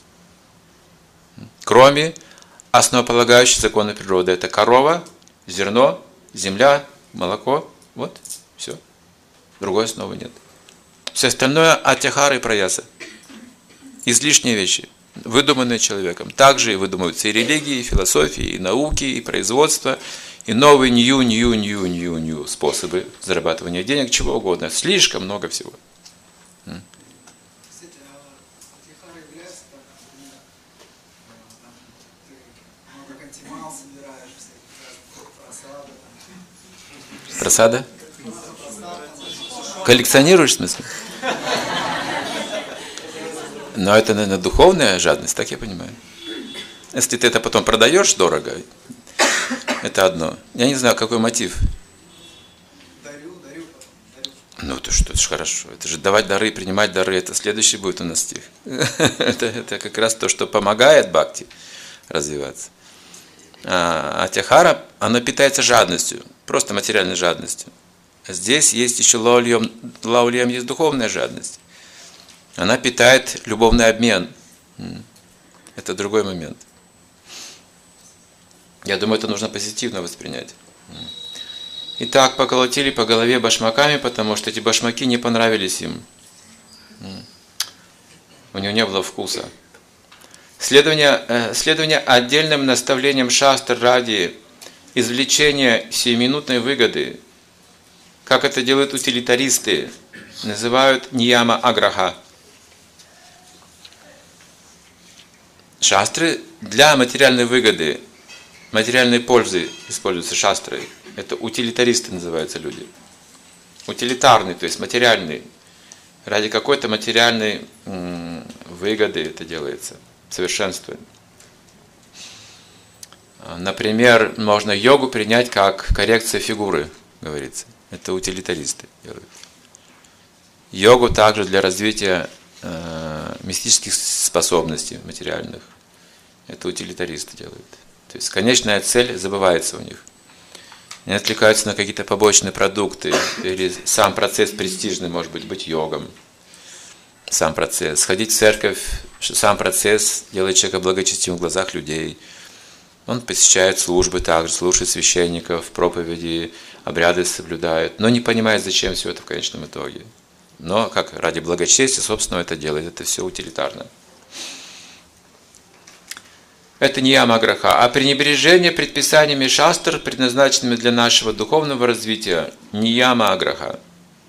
Кроме основополагающих законов природы. Это корова, зерно, земля, молоко. Вот, все. Другой основы нет. Все остальное Атихара и праяса. Излишние вещи. Выдуманные человеком. Также и выдумываются и религии, и философии, и науки, и производство, и новые нью, нью, нью, нью, нью способы зарабатывания денег, чего угодно. Слишком много всего. Кстати, а Атихара является так, ты много антимал собираешь, всякие просады. Просада? Коллекционируешь, в смысле? Но это, наверное, духовная жадность, так я понимаю. Если ты это потом продаешь дорого, это одно. Я не знаю, какой мотив. Дарю, дарю, дарю. Ну, это что, это же хорошо. Это же давать дары, принимать дары, это следующий будет у нас стих. это, это как раз то, что помогает бхакти развиваться. А Атихара, оно питается жадностью, просто материальной жадностью. Здесь есть еще лаульям, лаульям есть духовная жадность. Она питает любовный обмен. Это другой момент. Я думаю, это нужно позитивно воспринять. Итак, поколотили по голове башмаками, потому что эти башмаки не понравились им. У него не было вкуса. Следование, следование отдельным наставлениям шастр ради извлечения сиюминутной выгоды, как это делают утилитаристы, называют нияма аграха. Шастры для материальной выгоды, материальной пользы используются шастры. Это утилитаристы называются люди. утилитарный, то есть материальный. Ради какой-то материальной выгоды это делается, совершенство. Например, можно йогу принять как коррекция фигуры, говорится. Это утилитаристы делают. Йогу также для развития э, мистических способностей материальных. Это утилитаристы делают. То есть конечная цель забывается у них. Они отвлекаются на какие-то побочные продукты, или сам процесс престижный, может быть, быть йогом. Сам процесс. Сходить в церковь, сам процесс делает человека благочестивым в глазах людей. Он посещает службы также, слушает священников, проповеди, обряды соблюдает, но не понимает, зачем все это в конечном итоге. Но как ради благочестия, собственно, это делает. Это все утилитарно. Это не яма греха, а пренебрежение предписаниями шастр, предназначенными для нашего духовного развития, не яма аграха.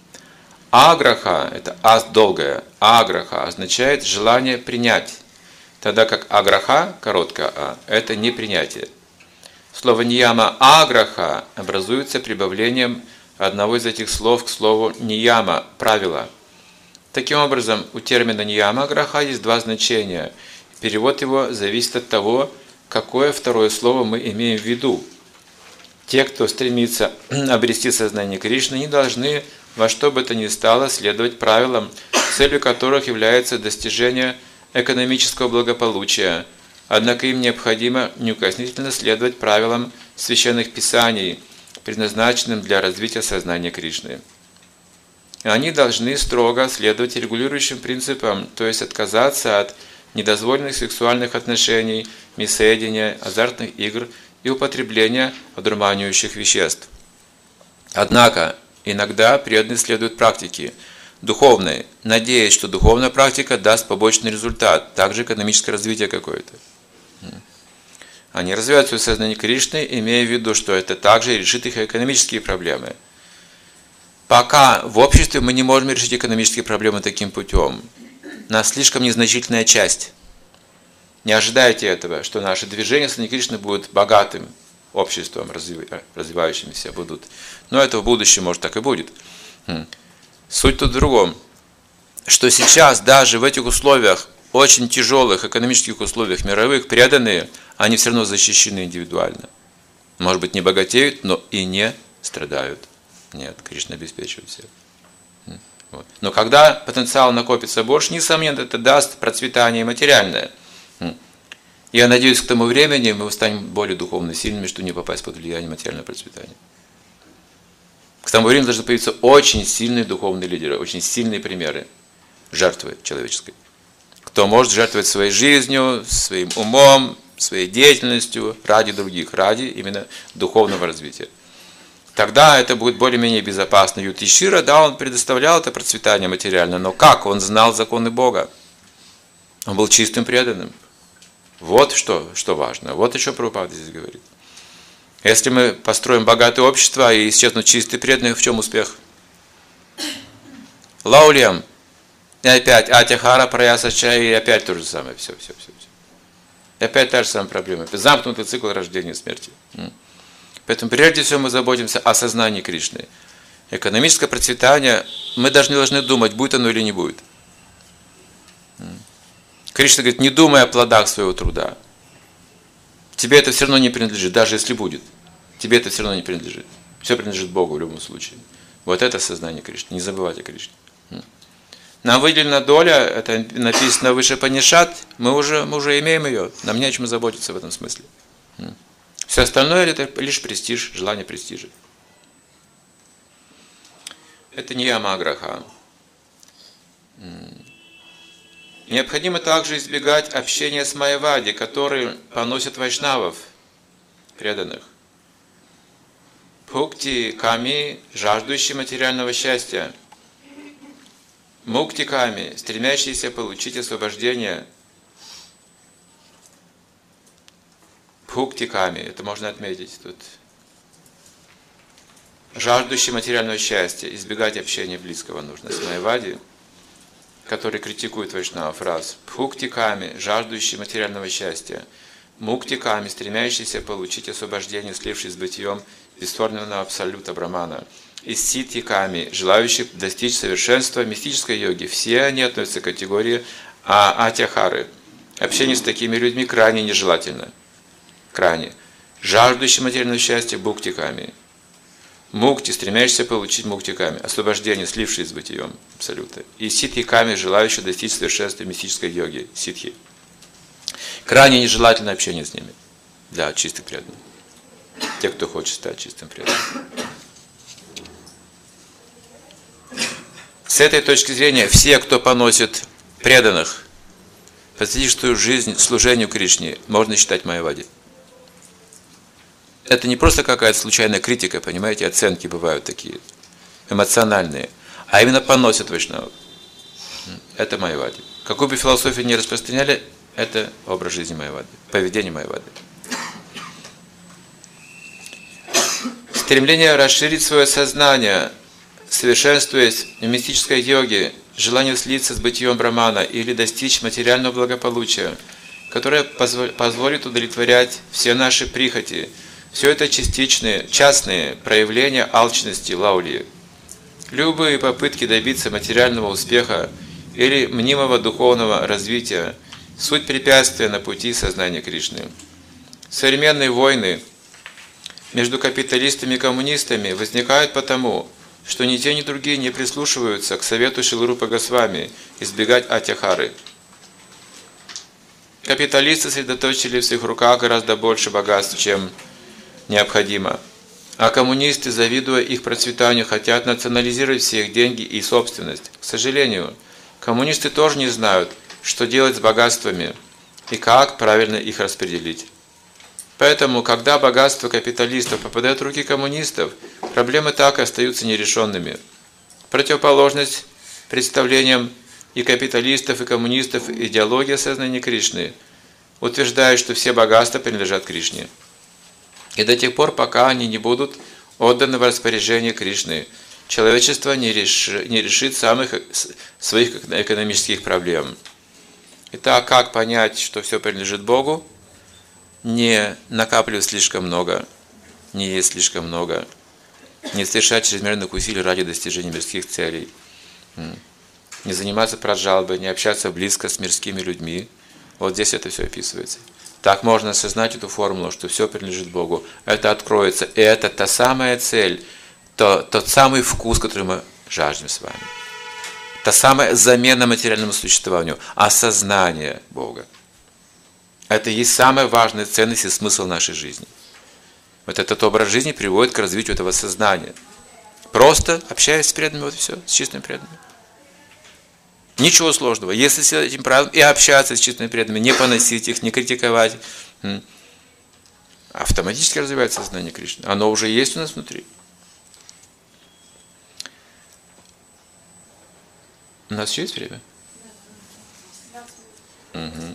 Аграха, это ас долгое, аграха означает желание принять, тогда как аграха, короткое а, это непринятие. Слово нияма аграха образуется прибавлением одного из этих слов к слову нияма, правило. Таким образом, у термина нияма аграха есть два значения. Перевод его зависит от того, какое второе слово мы имеем в виду. Те, кто стремится обрести сознание Кришны, не должны во что бы то ни стало следовать правилам, целью которых является достижение экономического благополучия. Однако им необходимо неукоснительно следовать правилам священных писаний, предназначенным для развития сознания Кришны. Они должны строго следовать регулирующим принципам, то есть отказаться от недозволенных сексуальных отношений, мясоедения, азартных игр и употребления одурманивающих веществ. Однако, иногда преданные следуют практике духовной, надеясь, что духовная практика даст побочный результат, также экономическое развитие какое-то. Они развивают свое сознание Кришны, имея в виду, что это также решит их экономические проблемы. Пока в обществе мы не можем решить экономические проблемы таким путем. Нас слишком незначительная часть. Не ожидайте этого, что наше движение сознания Кришны будет богатым обществом, развивающимся будут. Но это в будущем, может, так и будет. Суть тут в другом, что сейчас даже в этих условиях, очень тяжелых экономических условиях мировых, преданные, они все равно защищены индивидуально. Может быть, не богатеют, но и не страдают. Нет, Кришна обеспечивает всех. Вот. Но когда потенциал накопится больше, несомненно, это даст процветание материальное. Я надеюсь, к тому времени мы станем более духовно сильными, чтобы не попасть под влияние материального процветания. К тому времени должны появиться очень сильные духовные лидеры, очень сильные примеры жертвы человеческой. Кто может жертвовать своей жизнью, своим умом, своей деятельностью ради других, ради именно духовного развития. Тогда это будет более-менее безопасно. Ютишира, да, он предоставлял это процветание материальное, но как? Он знал законы Бога. Он был чистым преданным. Вот что, что важно. Вот о чем Прабхупада здесь говорит. Если мы построим богатое общество и исчезнут чистые преданные, в чем успех? Лаулиям. И опять Атихара, Праяса, Чай, и опять то же самое. Все, все, все. все. И опять та же самая проблема. Замкнутый цикл рождения и смерти. Поэтому прежде всего мы заботимся о сознании Кришны. Экономическое процветание, мы даже не должны думать, будет оно или не будет. Кришна говорит, не думай о плодах своего труда. Тебе это все равно не принадлежит, даже если будет. Тебе это все равно не принадлежит. Все принадлежит Богу в любом случае. Вот это сознание Кришны. Не забывайте о Кришне. Нам выделена доля, это написано выше Панишат, мы уже, мы уже имеем ее. Нам не о чем заботиться в этом смысле. Все остальное это лишь престиж, желание престижа. Это не яма аграха. Необходимо также избегать общения с майявади, которые поносят вайшнавов, преданных. Бхукти ками, жаждущие материального счастья. Мукти ками, стремящиеся получить освобождение. Бхуктиками, это можно отметить тут. Жаждущие материального счастья, избегать общения близкого нужно с майявади, который критикует вайшнавов, раз. Бхуктиками, жаждущие материального счастья. Муктиками, стремящиеся получить освобождение, слившись с бытием бесформенного абсолюта Брамана. и ситхиками, желающих достичь совершенства мистической йоги. Все они относятся к категории атьяхары. Общение с такими людьми крайне нежелательно. Крайне. Жаждущие материального счастья буктиками. Мукти, стремящиеся получить муктиками, освобождение, слившись с бытием абсолютно. И ситхиками, желающие достичь совершенства мистической йоги, ситхи. Крайне нежелательно общение с ними для чистых преданных. Те, кто хочет стать чистым преданным. С этой точки зрения, все, кто поносит преданных, посвятив свою жизнь служению Кришне, можно считать майявади. Это не просто какая-то случайная критика, понимаете, оценки бывают такие, эмоциональные, а именно поносят вайшнавов. Это майявади. Какую бы философию ни распространяли, это образ жизни майявади, поведение майявади. Стремление расширить свое сознание, совершенствуясь в мистической йоге, желание слиться с бытием Брамана или достичь материального благополучия, которое позволит удовлетворять все наши прихоти, все это частичные, частные проявления алчности, лаули. Любые попытки добиться материального успеха или мнимого духовного развития – суть препятствия на пути сознания Кришны. Современные войны между капиталистами и коммунистами возникают потому, что ни те, ни другие не прислушиваются к совету Шрилы Рупы Госвами избегать атьяхары. Капиталисты сосредоточили в своих руках гораздо больше богатств, чем необходимо. А коммунисты, завидуя их процветанию, хотят национализировать все их деньги и собственность. К сожалению, коммунисты тоже не знают, что делать с богатствами и как правильно их распределить. Поэтому, когда богатство капиталистов попадает в руки коммунистов, проблемы так и остаются нерешенными. Противоположность представлениям и капиталистов, и коммунистов идеология сознания Кришны утверждает, что все богатства принадлежат Кришне. И до тех пор, пока они не будут отданы в распоряжение Кришны, человечество не, реш... не решит самых своих экономических проблем. Итак, как понять, что все принадлежит Богу? Не накапливать слишком много, не есть слишком много, не совершать чрезмерных усилий ради достижения мирских целей, не заниматься прожалбой, не общаться близко с мирскими людьми. Вот здесь это все описывается. Так можно осознать эту формулу, что все принадлежит Богу. Это откроется. И это та самая цель, то, тот самый вкус, который мы жаждем с вами. Та самая замена материальному существованию, осознание Бога. Это и есть самая важная ценность и смысл нашей жизни. Вот этот образ жизни приводит к развитию этого сознания. Просто общаясь с преданными, вот и все, с чистыми преданными. Ничего сложного. Если с этим правилом и общаться с чистыми преданными, не поносить их, не критиковать, автоматически развивается сознание Кришны. Оно уже есть у нас внутри. У нас еще есть время? Угу.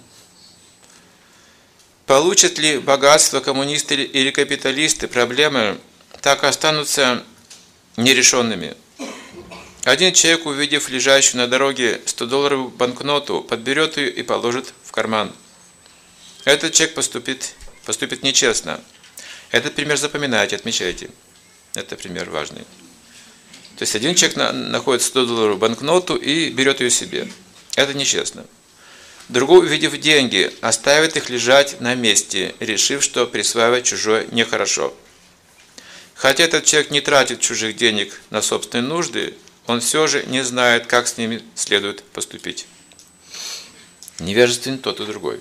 Получат ли богатство коммунисты или капиталисты, проблемы так и останутся нерешенными. Один человек, увидев лежащую на дороге сто-долларовую банкноту, подберет ее и положит в карман. Этот человек поступит, поступит нечестно. Этот пример запоминайте, отмечайте. Это пример важный. То есть один человек на, находит сто-долларовую банкноту и берет ее себе. Это нечестно. Другой, увидев деньги, оставит их лежать на месте, решив, что присваивать чужое нехорошо. Хотя этот человек не тратит чужих денег на собственные нужды, он все же не знает, как с ними следует поступить. Невежественен тот и другой.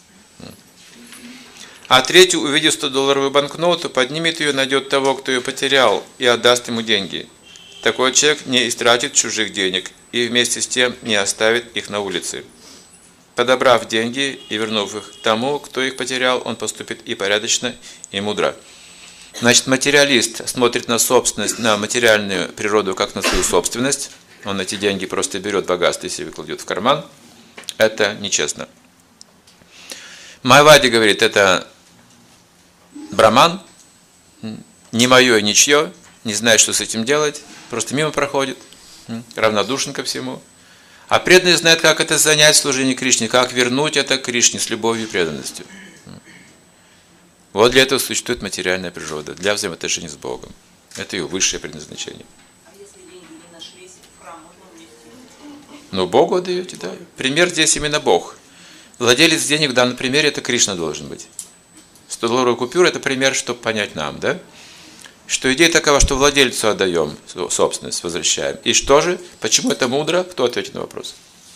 А третий, увидев сто-долларовую банкноту, поднимет ее, найдет того, кто ее потерял, и отдаст ему деньги. Такой человек не истратит чужих денег и вместе с тем не оставит их на улице. Подобрав деньги и вернув их тому, кто их потерял, он поступит и порядочно, и мудро. Значит, материалист смотрит на собственность, на материальную природу, как на свою собственность. Он эти деньги просто берет, богатство и себе кладет в карман. Это нечестно. Майявади говорит, это браман, не мое и ничье, не знает, что с этим делать, просто мимо проходит, равнодушен ко всему. А преданный знает, как это занять в служении Кришне, как вернуть это Кришне с любовью и преданностью. Вот для этого существует материальная природа, для взаимоотношений с Богом. Это ее высшее предназначение. А если деньги не нашлись, в храм можно внести? Но Богу отдаете, да. Пример здесь именно Бог. Владелец денег в данном примере это Кришна должен быть. сто-долларовая купюра это пример, чтобы понять нам, да? Что идея такова, что владельцу отдаем собственность, возвращаем. И что же? Почему это мудро? Кто ответит на вопрос?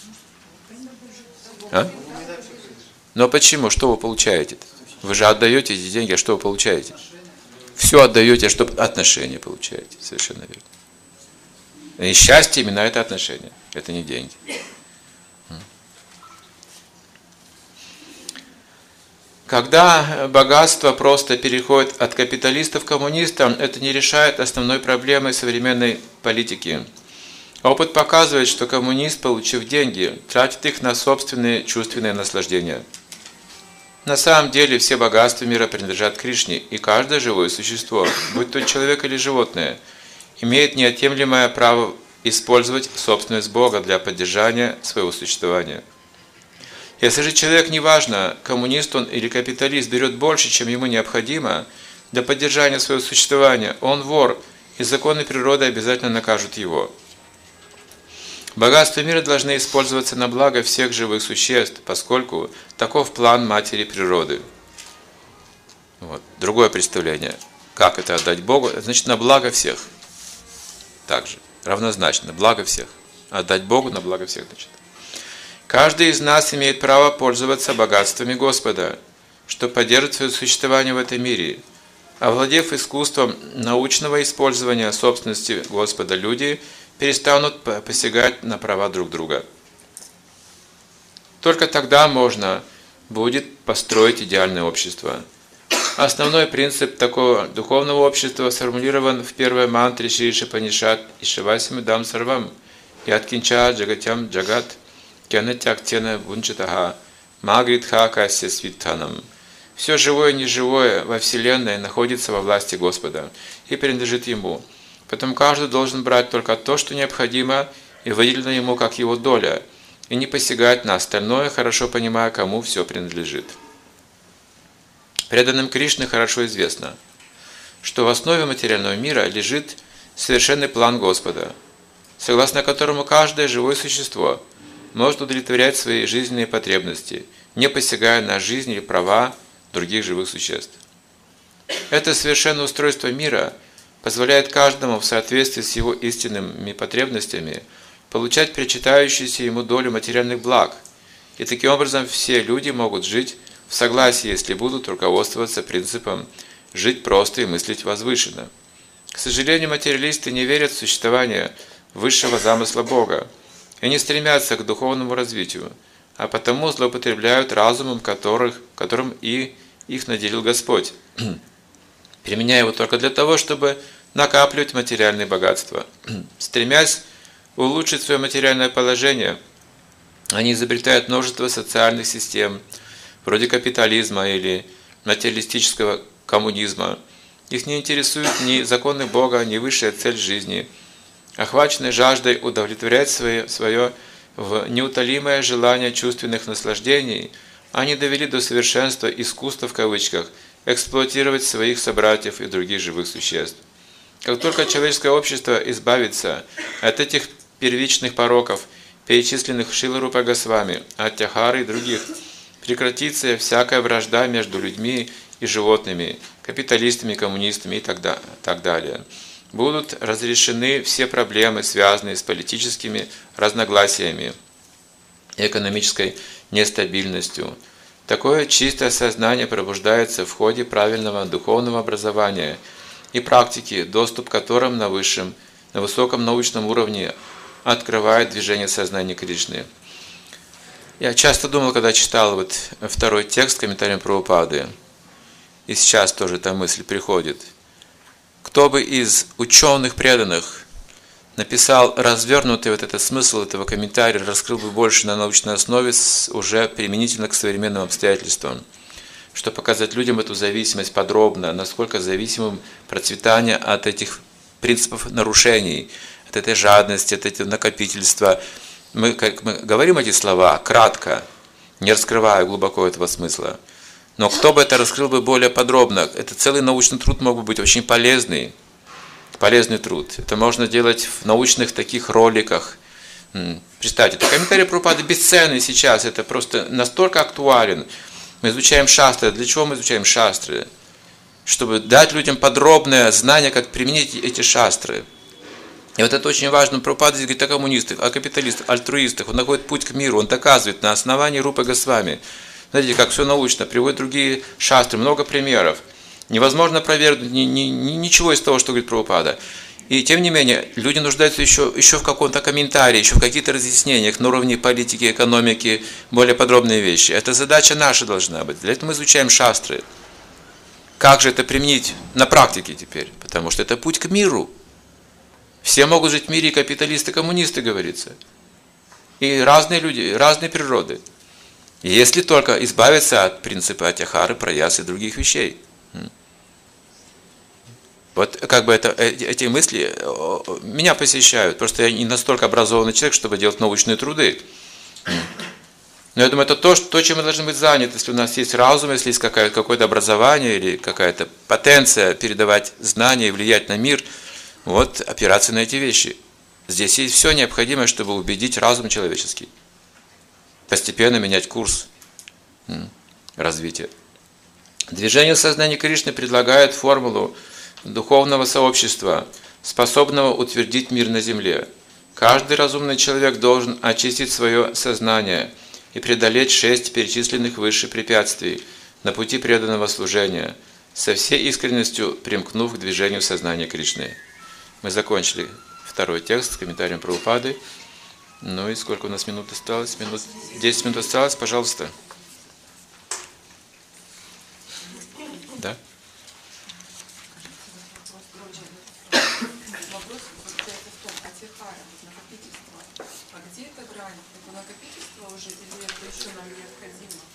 А? Но почему? Что вы получаете? Вы же отдаете эти деньги, а что вы получаете? Все отдаете, а что отношения получаете. Совершенно верно. И счастье именно это отношения. Это не деньги. Когда богатство просто переходит от капиталистов к коммунистам, это не решает основной проблемы современной политики. Опыт показывает, что коммунист, получив деньги, тратит их на собственные чувственные наслаждения. На самом деле все богатства мира принадлежат Кришне, и каждое живое существо, будь то человек или животное, имеет неотъемлемое право использовать собственность Бога для поддержания своего существования. Если же человек, неважно, коммунист он или капиталист, берет больше, чем ему необходимо для поддержания своего существования, он вор, и законы природы обязательно накажут его. Богатства мира должны использоваться на благо всех живых существ, поскольку таков план матери природы. Вот. Другое представление. Как это отдать Богу? Значит, на благо всех. Также. Равнозначно. Благо всех. Отдать Богу на благо всех. Значит. Каждый из нас имеет право пользоваться богатствами Господа, чтобы поддерживать свое существование в этом мире. Овладев искусством научного использования собственности Господа, люди перестанут посягать на права друг друга. Только тогда можно будет построить идеальное общество. Основной принцип такого духовного общества сформулирован в первой мантре Шри Шипанишат Ишавасим Дам Сарвам Яткинча Джагатям Джагат Кянатяктена Вунчатаха Магритха Касya Свитханам. Все живое и неживое во Вселенной находится во власти Господа и принадлежит Ему. Поэтому каждый должен брать только то, что необходимо, и выделено ему как его доля, и не посягать на остальное, хорошо понимая, кому все принадлежит. Преданным Кришне хорошо известно, что в основе материального мира лежит совершенный план Господа, согласно которому каждое живое существо может удовлетворять свои жизненные потребности, не посягая на жизнь или права других живых существ. Это совершенное устройство мира позволяет каждому в соответствии с его истинными потребностями получать причитающуюся ему долю материальных благ, и таким образом все люди могут жить в согласии, если будут руководствоваться принципом «жить просто и мыслить возвышенно». К сожалению, материалисты не верят в существование высшего замысла Бога и не стремятся к духовному развитию, а потому злоупотребляют разумом, которых, которым и их наделил Господь, применяя его только для того, чтобы накапливать материальные богатства. Стремясь улучшить свое материальное положение, они изобретают множество социальных систем, вроде капитализма или материалистического коммунизма. Их не интересует ни законы Бога, ни высшая цель жизни. Охваченные жаждой удовлетворять свое, свое в неутолимое желание чувственных наслаждений, они довели до совершенства искусства в кавычках эксплуатировать своих собратьев и других живых существ. Как только человеческое общество избавится от этих первичных пороков, перечисленных в Шрила Рупа Госвами, Аттяхары и других, прекратится всякая вражда между людьми и животными, капиталистами, коммунистами и так далее. Будут разрешены все проблемы, связанные с политическими разногласиями и экономической нестабильностью. Такое чистое сознание пробуждается в ходе правильного духовного образования и практики, доступ к которым на высшем, на высоком научном уровне открывает движение сознания Кришны. Я часто думал, когда читал вот второй текст комментарием Прабхупады, и сейчас тоже эта мысль приходит. Кто бы из ученых преданных написал развернутый вот этот смысл этого комментария, раскрыл бы больше на научной основе, уже применительно к современным обстоятельствам, чтобы показать людям эту зависимость подробно, насколько зависимым процветание от этих принципов нарушений, от этой жадности, от этого накопительства. Мы, как мы говорим эти слова кратко, не раскрывая глубоко этого смысла. Но кто бы это раскрыл бы более подробно, это целый научный труд мог бы быть очень полезный. полезный труд. Это можно делать в научных таких роликах. Представьте, это комментарий Прабхупады бесценный сейчас, это просто настолько актуален. Мы изучаем шастры. Для чего мы изучаем шастры? Чтобы дать людям подробное знание, как применить эти шастры. И вот это очень важно. Прабхупада здесь говорит о коммунистах, о капиталистах, альтруистах. Он находит путь к миру, он доказывает на основании Рупы Госвами. Знаете, как все научно, приводит другие шастры, много примеров. Невозможно опровергнуть ни, ни, ни, ничего из того, что говорит Прабхупада. И тем не менее, люди нуждаются еще, еще в каком-то комментарии, еще в каких-то разъяснениях на уровне политики, экономики, более подробные вещи. Это задача наша должна быть. Для этого мы изучаем шастры. Как же это применить на практике теперь? Потому что это путь к миру. Все могут жить в мире, и капиталисты, и коммунисты, говорится. И разные люди, разные природы. Если только избавиться от принципа атихары, праяс и других вещей. Вот как бы это, эти мысли меня посещают. Просто я не настолько образованный человек, чтобы делать научные труды. Но я думаю, это то, то, чем мы должны быть заняты. Если у нас есть разум, если есть какое-то образование или какая-то потенция передавать знания и влиять на мир, вот опираться на эти вещи. Здесь есть все необходимое, чтобы убедить разум человеческий. Постепенно менять курс развития. Движение сознания Кришны предлагает формулу духовного сообщества, способного утвердить мир на земле. Каждый разумный человек должен очистить свое сознание и преодолеть шесть перечисленных выше препятствий на пути преданного служения, со всей искренностью примкнув к движению сознания Кришны. Мы закончили второй текст с комментарием Прабхупады. Ну и сколько у нас минут осталось? Минут, десять минут осталось, пожалуйста. Да? Вопрос заключается в том, атихара, накопительство. А где эта грань? Это накопительство уже или это еще нам необходимо?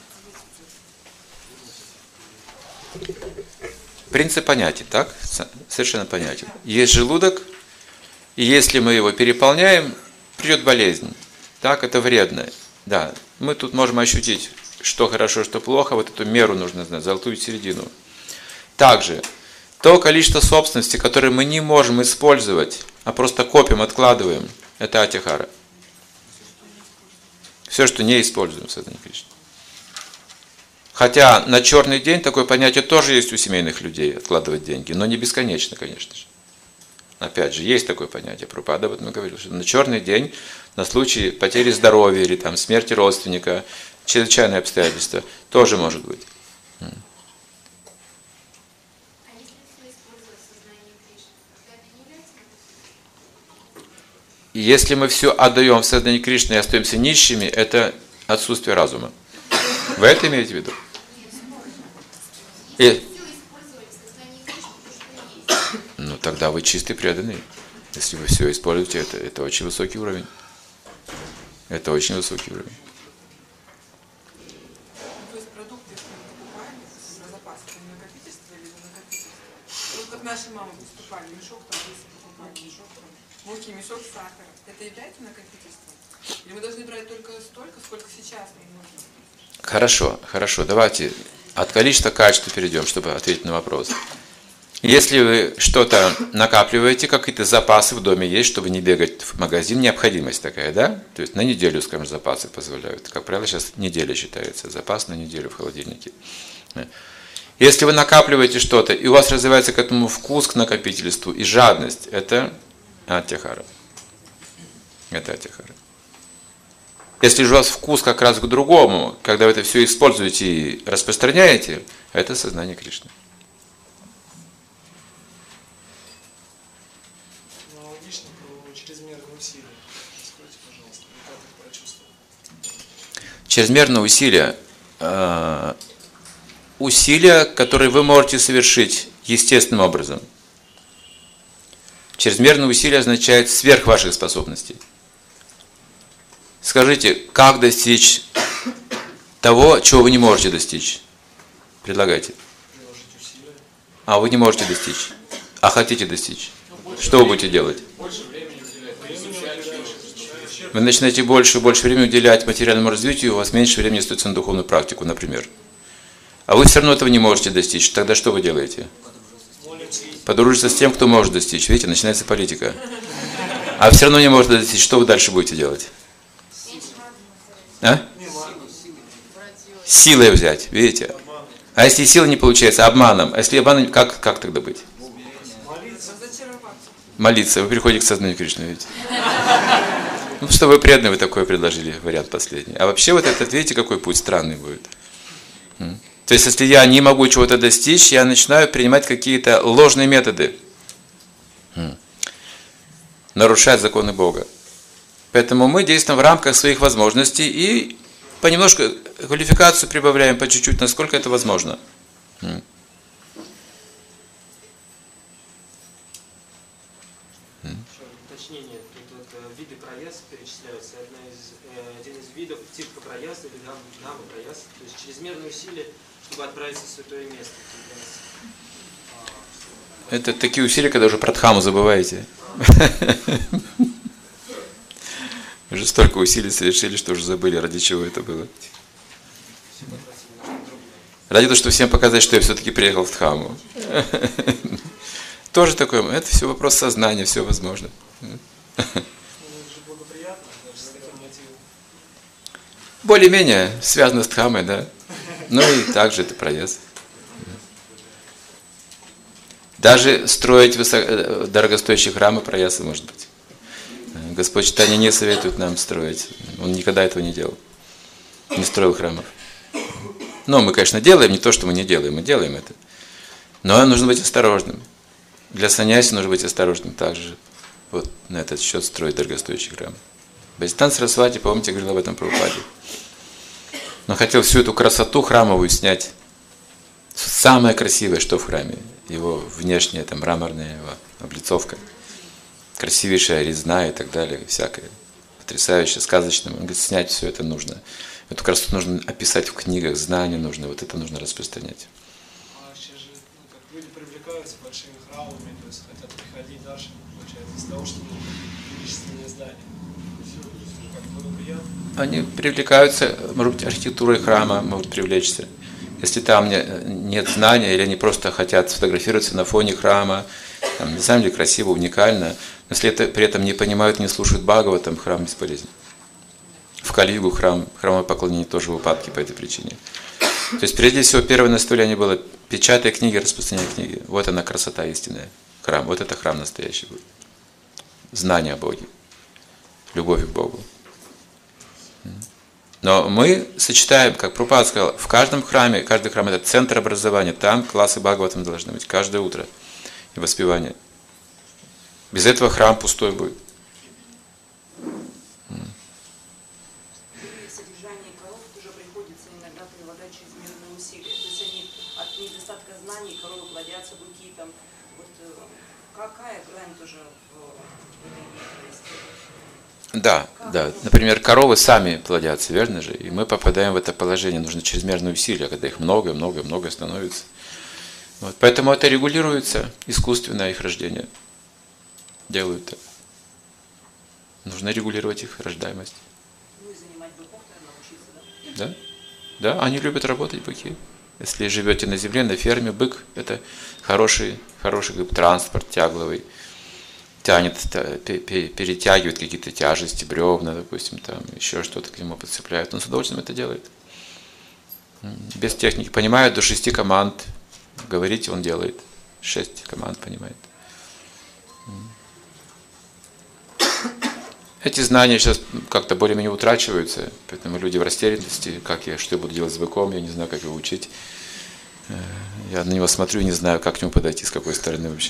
Как определить? Принцип понятен, так? Совершенно понятен. Есть желудок, и если мы его переполняем, придет болезнь. Так, это вредно. Да, мы тут можем ощутить, что хорошо, что плохо, вот эту меру нужно знать, золотую середину. Также, то количество собственности, которое мы не можем использовать, а просто копим, откладываем, это атихара. Все, что не используем в сознании Кришны. Хотя на черный день такое понятие тоже есть у семейных людей, откладывать деньги, но не бесконечно, конечно же. Опять же, есть такое понятие, Прабхупада об этом говорил, что на черный день, на случай потери здоровья или там, смерти родственника, чрезвычайные обстоятельства, тоже может быть. И если мы все отдаем в сознание Кришны и остаемся нищими, это отсутствие разума. Вы это имеете в виду? И... Ну, тогда вы чистый преданный. Если вы все используете, это, это очень высокий уровень. Это очень высокий уровень. То есть продукты, если мы покупаем, про запас, это не накопительство или это накопительство? Вот как наши мамы поступали, мешок там десять покупали, мешок там, муки, мешок сахара. Это является накопительством? Или мы должны брать только столько, сколько сейчас нам нужно? Хорошо, хорошо. Давайте от количества к качеству перейдем, чтобы ответить на вопрос. Если вы что-то накапливаете, какие-то запасы в доме есть, чтобы не бегать в магазин, необходимость такая, да? То есть на неделю, скажем, запасы позволяют. Как правило, сейчас неделя считается, запас на неделю в холодильнике. Если вы накапливаете что-то, и у вас развивается к этому вкус к накопительству и жадность, это атихара. Это атихара. Если же у вас вкус как раз к другому, когда вы это все используете и распространяете, это сознание Кришны. Аналогично про чрезмерные усилия. Скажите, пожалуйста, как их прочувствовать? Чрезмерное усилие. Э, усилия, которые вы можете совершить естественным образом. Чрезмерное усилие означает сверх ваших способностей. Скажите, как достичь того, чего вы не можете достичь? Предлагайте. А вы не можете достичь. А хотите достичь. Что вы будете делать? Вы начинаете больше и больше времени уделять материальному развитию, у вас меньше времени остается на духовную практику, например. А вы все равно этого не можете достичь. Тогда что вы делаете? Молимся и Подружиться с тем, кто может достичь. Видите, начинается политика. А все равно не может достичь. Что вы дальше будете делать? А? Силой взять, видите? А если сила не получается, обманом. А если обманом, как, как тогда быть? Молиться. Вы приходите к сознанию Кришны, видите? Ну, что вы преданные, вы такое предложили, вариант последний. А вообще вот этот, видите, какой путь странный будет. То есть, если я не могу чего-то достичь, я начинаю принимать какие-то ложные методы. Нарушать законы Бога. Поэтому мы действуем в рамках своих возможностей и понемножку квалификацию прибавляем по чуть-чуть, насколько это возможно. Уточнение. Тут вот, виды праяс перечисляются. Одна из, э, один из видов типа праяс или гамма праяс. То есть чрезмерные усилия, чтобы отправиться в святое место. Это такие усилия, когда уже про Дхамму забываете. Уже столько усилий совершили, что уже забыли, ради чего это было. Ради того, чтобы всем показать, что я все-таки приехал в Дхамму. Тоже такое, это все вопрос сознания, все возможно. Более-менее связано с Дхаммой, да. Ну и также это проезд. Даже строить высоко, дорогостоящие храмы прояса может быть. Господь Чайтанья не советует нам строить. Он никогда этого не делал. Не строил храмов. Но мы, конечно, делаем, не то, что мы не делаем, мы делаем это. Но нужно быть осторожным. Для саньяси нужно быть осторожным также. Вот на этот счет строить дорогостоящий храм. Бхактисиданта Сарасвати, помните, говорил об этом Прабхупаде. Но хотел всю эту красоту храмовую снять. Самое красивое, что в храме. Его внешняя там мраморная его облицовка. Красивейшая резная и так далее. Всякое. Потрясающе, сказочное. Он говорит, снять все это нужно. Эту красоту нужно описать в книгах, знания нужно. Вот это нужно распространять. А сейчас же ну, как люди привлекаются большими храмами, то есть хотят приходить дальше, получается, из-за того, что ну, величественные здания. Как благоприятно. Они привлекаются, может быть, архитектурой храма могут привлечься. Если там нет знания, или они просто хотят сфотографироваться на фоне храма, там, на самом деле красиво, уникально, но если это, при этом не понимают, не слушают Бхагаватам, храм бесполезен. В Кали-югу храм, храмовое поклонение тоже в упадке по этой причине. То есть, прежде всего, первое наставление было печатай книги, распространяй книги. Вот она красота истинная. Храм, вот это храм настоящий будет. Знание о Боге, любовь к Богу. Но мы сочетаем, как Прабхупада сказал, в каждом храме, каждый храм это центр образования, там классы Бхагаватам должны быть каждое утро и воспевание. Без этого храм пустой будет. Содержание коров тоже приходится иногда прилагать чрезмерные усилия. То есть они от недостатка знаний, коровы плодятся, быки там. Вот какая грань тоже в этой деятельности? Да, да. Например, коровы сами плодятся, верно же? И мы попадаем в это положение. Нужно чрезмерные усилия, когда их много, много, много становится. Вот. Поэтому это регулируется искусственно, их рождение. Делают так. Нужно регулировать их рождаемость. Ну и занимать быков тогда научиться, да? Да? Да, они любят работать, быки. Если живете на земле, на ферме, бык – это хороший, хороший транспорт тягловый. Тянет, перетягивает какие-то тяжести, бревна, допустим, там еще что-то к нему подцепляют. Он с удовольствием это делает. Без техники. Понимает до шести команд. Говорите, он делает. Шесть команд понимает. Эти знания сейчас как-то более-менее утрачиваются, поэтому люди в растерянности, как я, что я буду делать с быком, я не знаю, как его учить. Я на него смотрю и не знаю, как к нему подойти, с какой стороны вообще.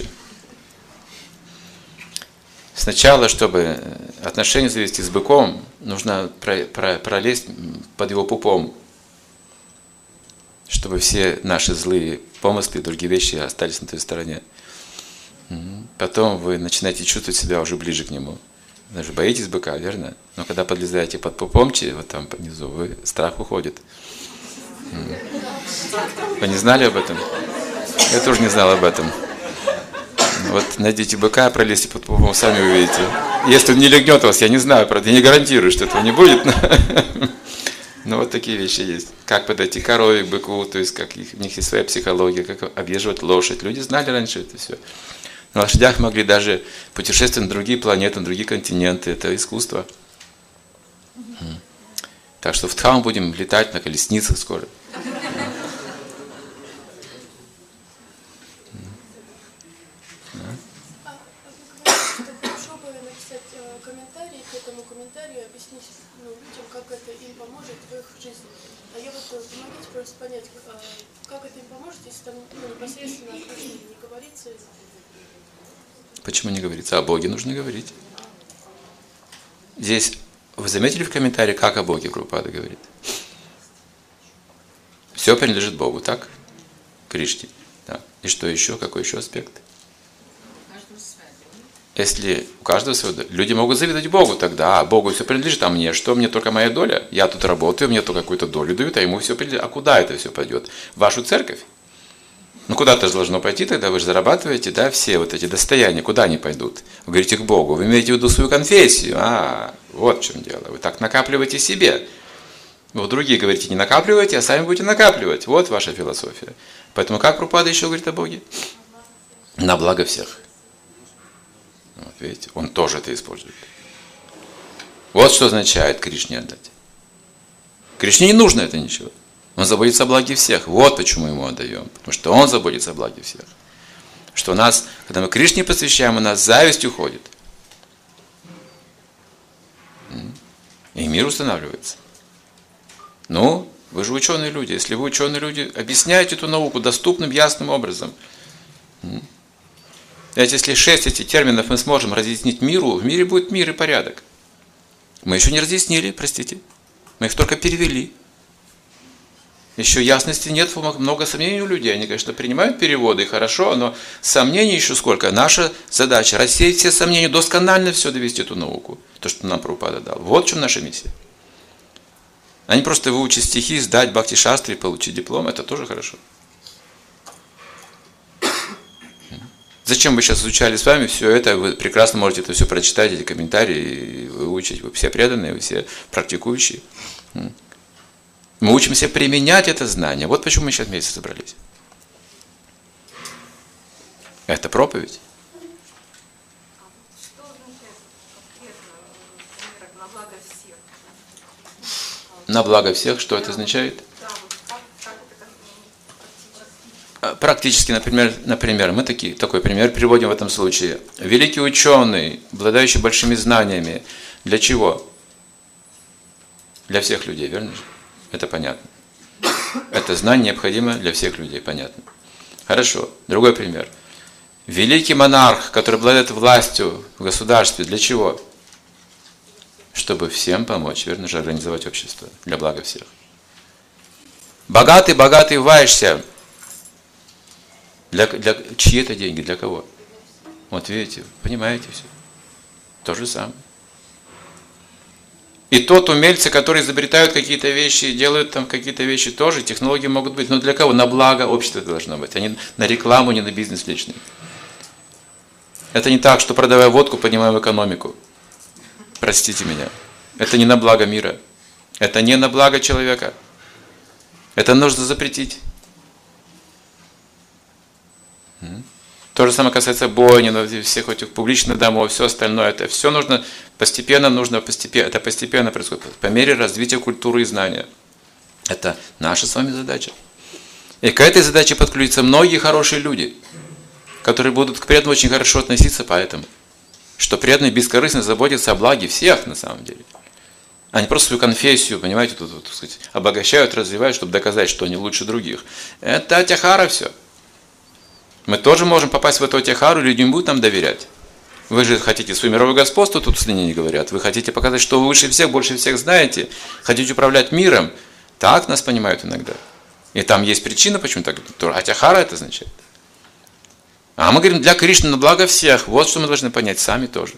Сначала, чтобы отношения завести с быком, нужно пролезть под его пупом, чтобы все наши злые помыслы и другие вещи остались на той стороне. Потом вы начинаете чувствовать себя уже ближе к нему. Вы же боитесь быка, верно? Но когда подлезаете под пупомчи, вот там внизу, вы, страх уходит. Вы не знали об этом? Я тоже не знал об этом. Вот найдите быка, пролезьте под пупом, сами увидите. Если он не легнет вас, я не знаю, правда, я не гарантирую, что этого не будет. Ну вот такие вещи есть. Как подойти к корове, к быку, то есть как их, у них есть своя психология, как объезжать лошадь. Люди знали раньше это все. На лошадях могли даже путешествовать на другие планеты, на другие континенты. Это искусство. Так что в Дхам будем летать на колесницах скоро. Хорошо бы написать комментарий к этому комментарию, объяснить ну, людям, как это им поможет в их жизни. А я вот помогите просто понять, как это им поможет, если там ну, непосредственно о Кришне не говорится. Почему не говорится? О Боге нужно говорить. Здесь вы заметили в комментарии, как о Боге Прабхупада говорит? Все принадлежит Богу, так? Кришне. Да. И что еще? Какой еще аспект? Если у каждого свое, люди могут завидовать Богу тогда, а Богу все принадлежит, а мне что? Мне только моя доля. Я тут работаю, мне только какую-то долю дают, а ему все принадлежит. А куда это все пойдет? В вашу церковь? Ну куда-то же должно пойти, тогда вы же зарабатываете, да, все вот эти достояния, куда они пойдут? Вы говорите к Богу, вы имеете в виду свою конфессию, а, вот в чем дело, вы так накапливаете себе. Вы другие говорите, не накапливайте, а сами будете накапливать, вот ваша философия. Поэтому как Прабхупада еще говорит о Боге? На благо всех. Вот видите, он тоже это использует. Вот что означает Кришне отдать. Кришне не нужно это ничего. Он заботится о благе всех. Вот почему ему отдаем. Потому что он заботится о благе всех. Что у нас, когда мы Кришне посвящаем, у нас зависть уходит. И мир устанавливается. Ну, вы же ученые люди. Если вы ученые люди, объясняйте эту науку доступным, ясным образом. Ведь если шесть этих терминов мы сможем разъяснить миру, в мире будет мир и порядок. Мы еще не разъяснили, простите. Мы их только перевели. Еще ясности нет, много сомнений у людей. Они, конечно, принимают переводы, хорошо, но сомнений еще сколько. Наша задача – рассеять все сомнения, досконально все довести эту науку. То, что нам Прабхупада дал. Вот в чем наша миссия. А не просто выучить стихи, сдать бхакти-шастры и получить диплом. Это тоже хорошо. Зачем вы сейчас изучали с вами все это? Вы прекрасно можете это все прочитать, эти комментарии, и выучить. Вы все преданные, вы все практикующие. Мы учимся применять это знание. Вот почему мы сейчас вместе собрались. Это проповедь. Что означает конкретно, например, на благо всех? На благо всех, что это означает? Да, вот как, как это практически? Практически, например, например, мы такие, такой пример приводим в этом случае. Великий ученый, обладающий большими знаниями. Для чего? Для всех людей, верно же? Это понятно. Это знание необходимо для всех людей, понятно. Хорошо. Другой пример. Великий монарх, который обладает властью в государстве, для чего? Чтобы всем помочь, верно же, организовать общество для блага всех. Богатый, богатый ваешься. Для, для чьи это деньги? Для кого? Вот видите, понимаете все. То же самое. И тот умельцы, которые изобретают какие-то вещи, делают там какие-то вещи тоже, технологии могут быть, но для кого? На благо общества должно быть, а не на рекламу, не на бизнес личный. Это не так, что продавая водку, поднимаем экономику. Простите меня. Это не на благо мира. Это не на благо человека. Это нужно запретить. То же самое касается бойни, всех этих публичных домов, все остальное. Это все нужно постепенно, нужно постепенно. Это постепенно происходит по мере развития культуры и знания. Это наша с вами задача. И к этой задаче подключатся многие хорошие люди, которые будут к преданным очень хорошо относиться, поэтому, что преданные бескорыстно заботятся о благе всех на самом деле. Они просто свою конфессию, понимаете, тут, так сказать, обогащают, развивают, чтобы доказать, что они лучше других. Это атяхара все. Мы тоже можем попасть в эту атяхару, люди не будут нам доверять. Вы же хотите свое мировое господство, тут с ними не говорят. Вы хотите показать, что вы выше всех, больше всех знаете. Хотите управлять миром. Так нас понимают иногда. И там есть причина, почему так. Атяхара это означает. А мы говорим, для Кришны на благо всех. Вот что мы должны понять сами тоже.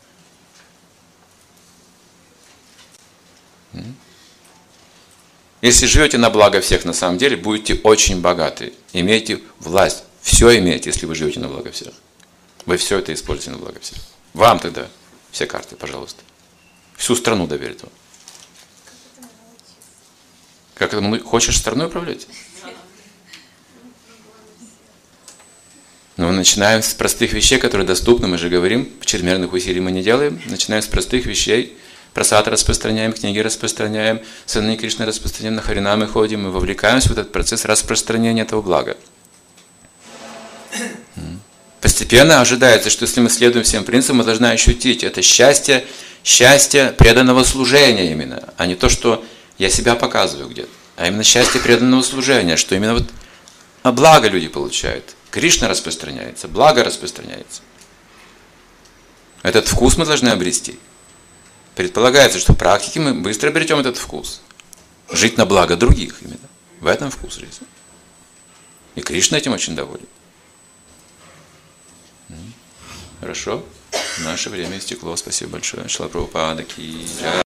Если живете на благо всех, на самом деле, будете очень богаты. Имеете власть. Все имеете, если вы живете на благо всех. Вы все это используете на благо всех. Вам тогда все карты, пожалуйста. Всю страну доверит вам. Как это, ну, хочешь страной управлять? Ну, начинаем с простых вещей, которые доступны, мы же говорим, чрезмерных усилий мы не делаем. Начинаем с простых вещей. Просад распространяем, книги распространяем, сыны Кришны распространяем, на харинамы ходим, мы вовлекаемся в этот процесс распространения этого блага. Постепенно ожидается, что если мы следуем всем принципам, мы должны ощутить это счастье, счастье преданного служения именно, а не то, что я себя показываю где-то, а именно счастье преданного служения, что именно вот а благо люди получают. Кришна распространяется, благо распространяется. Этот вкус мы должны обрести. Предполагается, что в практике мы быстро обретем этот вкус. Жить на благо других именно. В этом вкус жизни. И Кришна этим очень доволен. Хорошо? Наше время истекло. Спасибо большое. Шрила Прабхупада ки джай.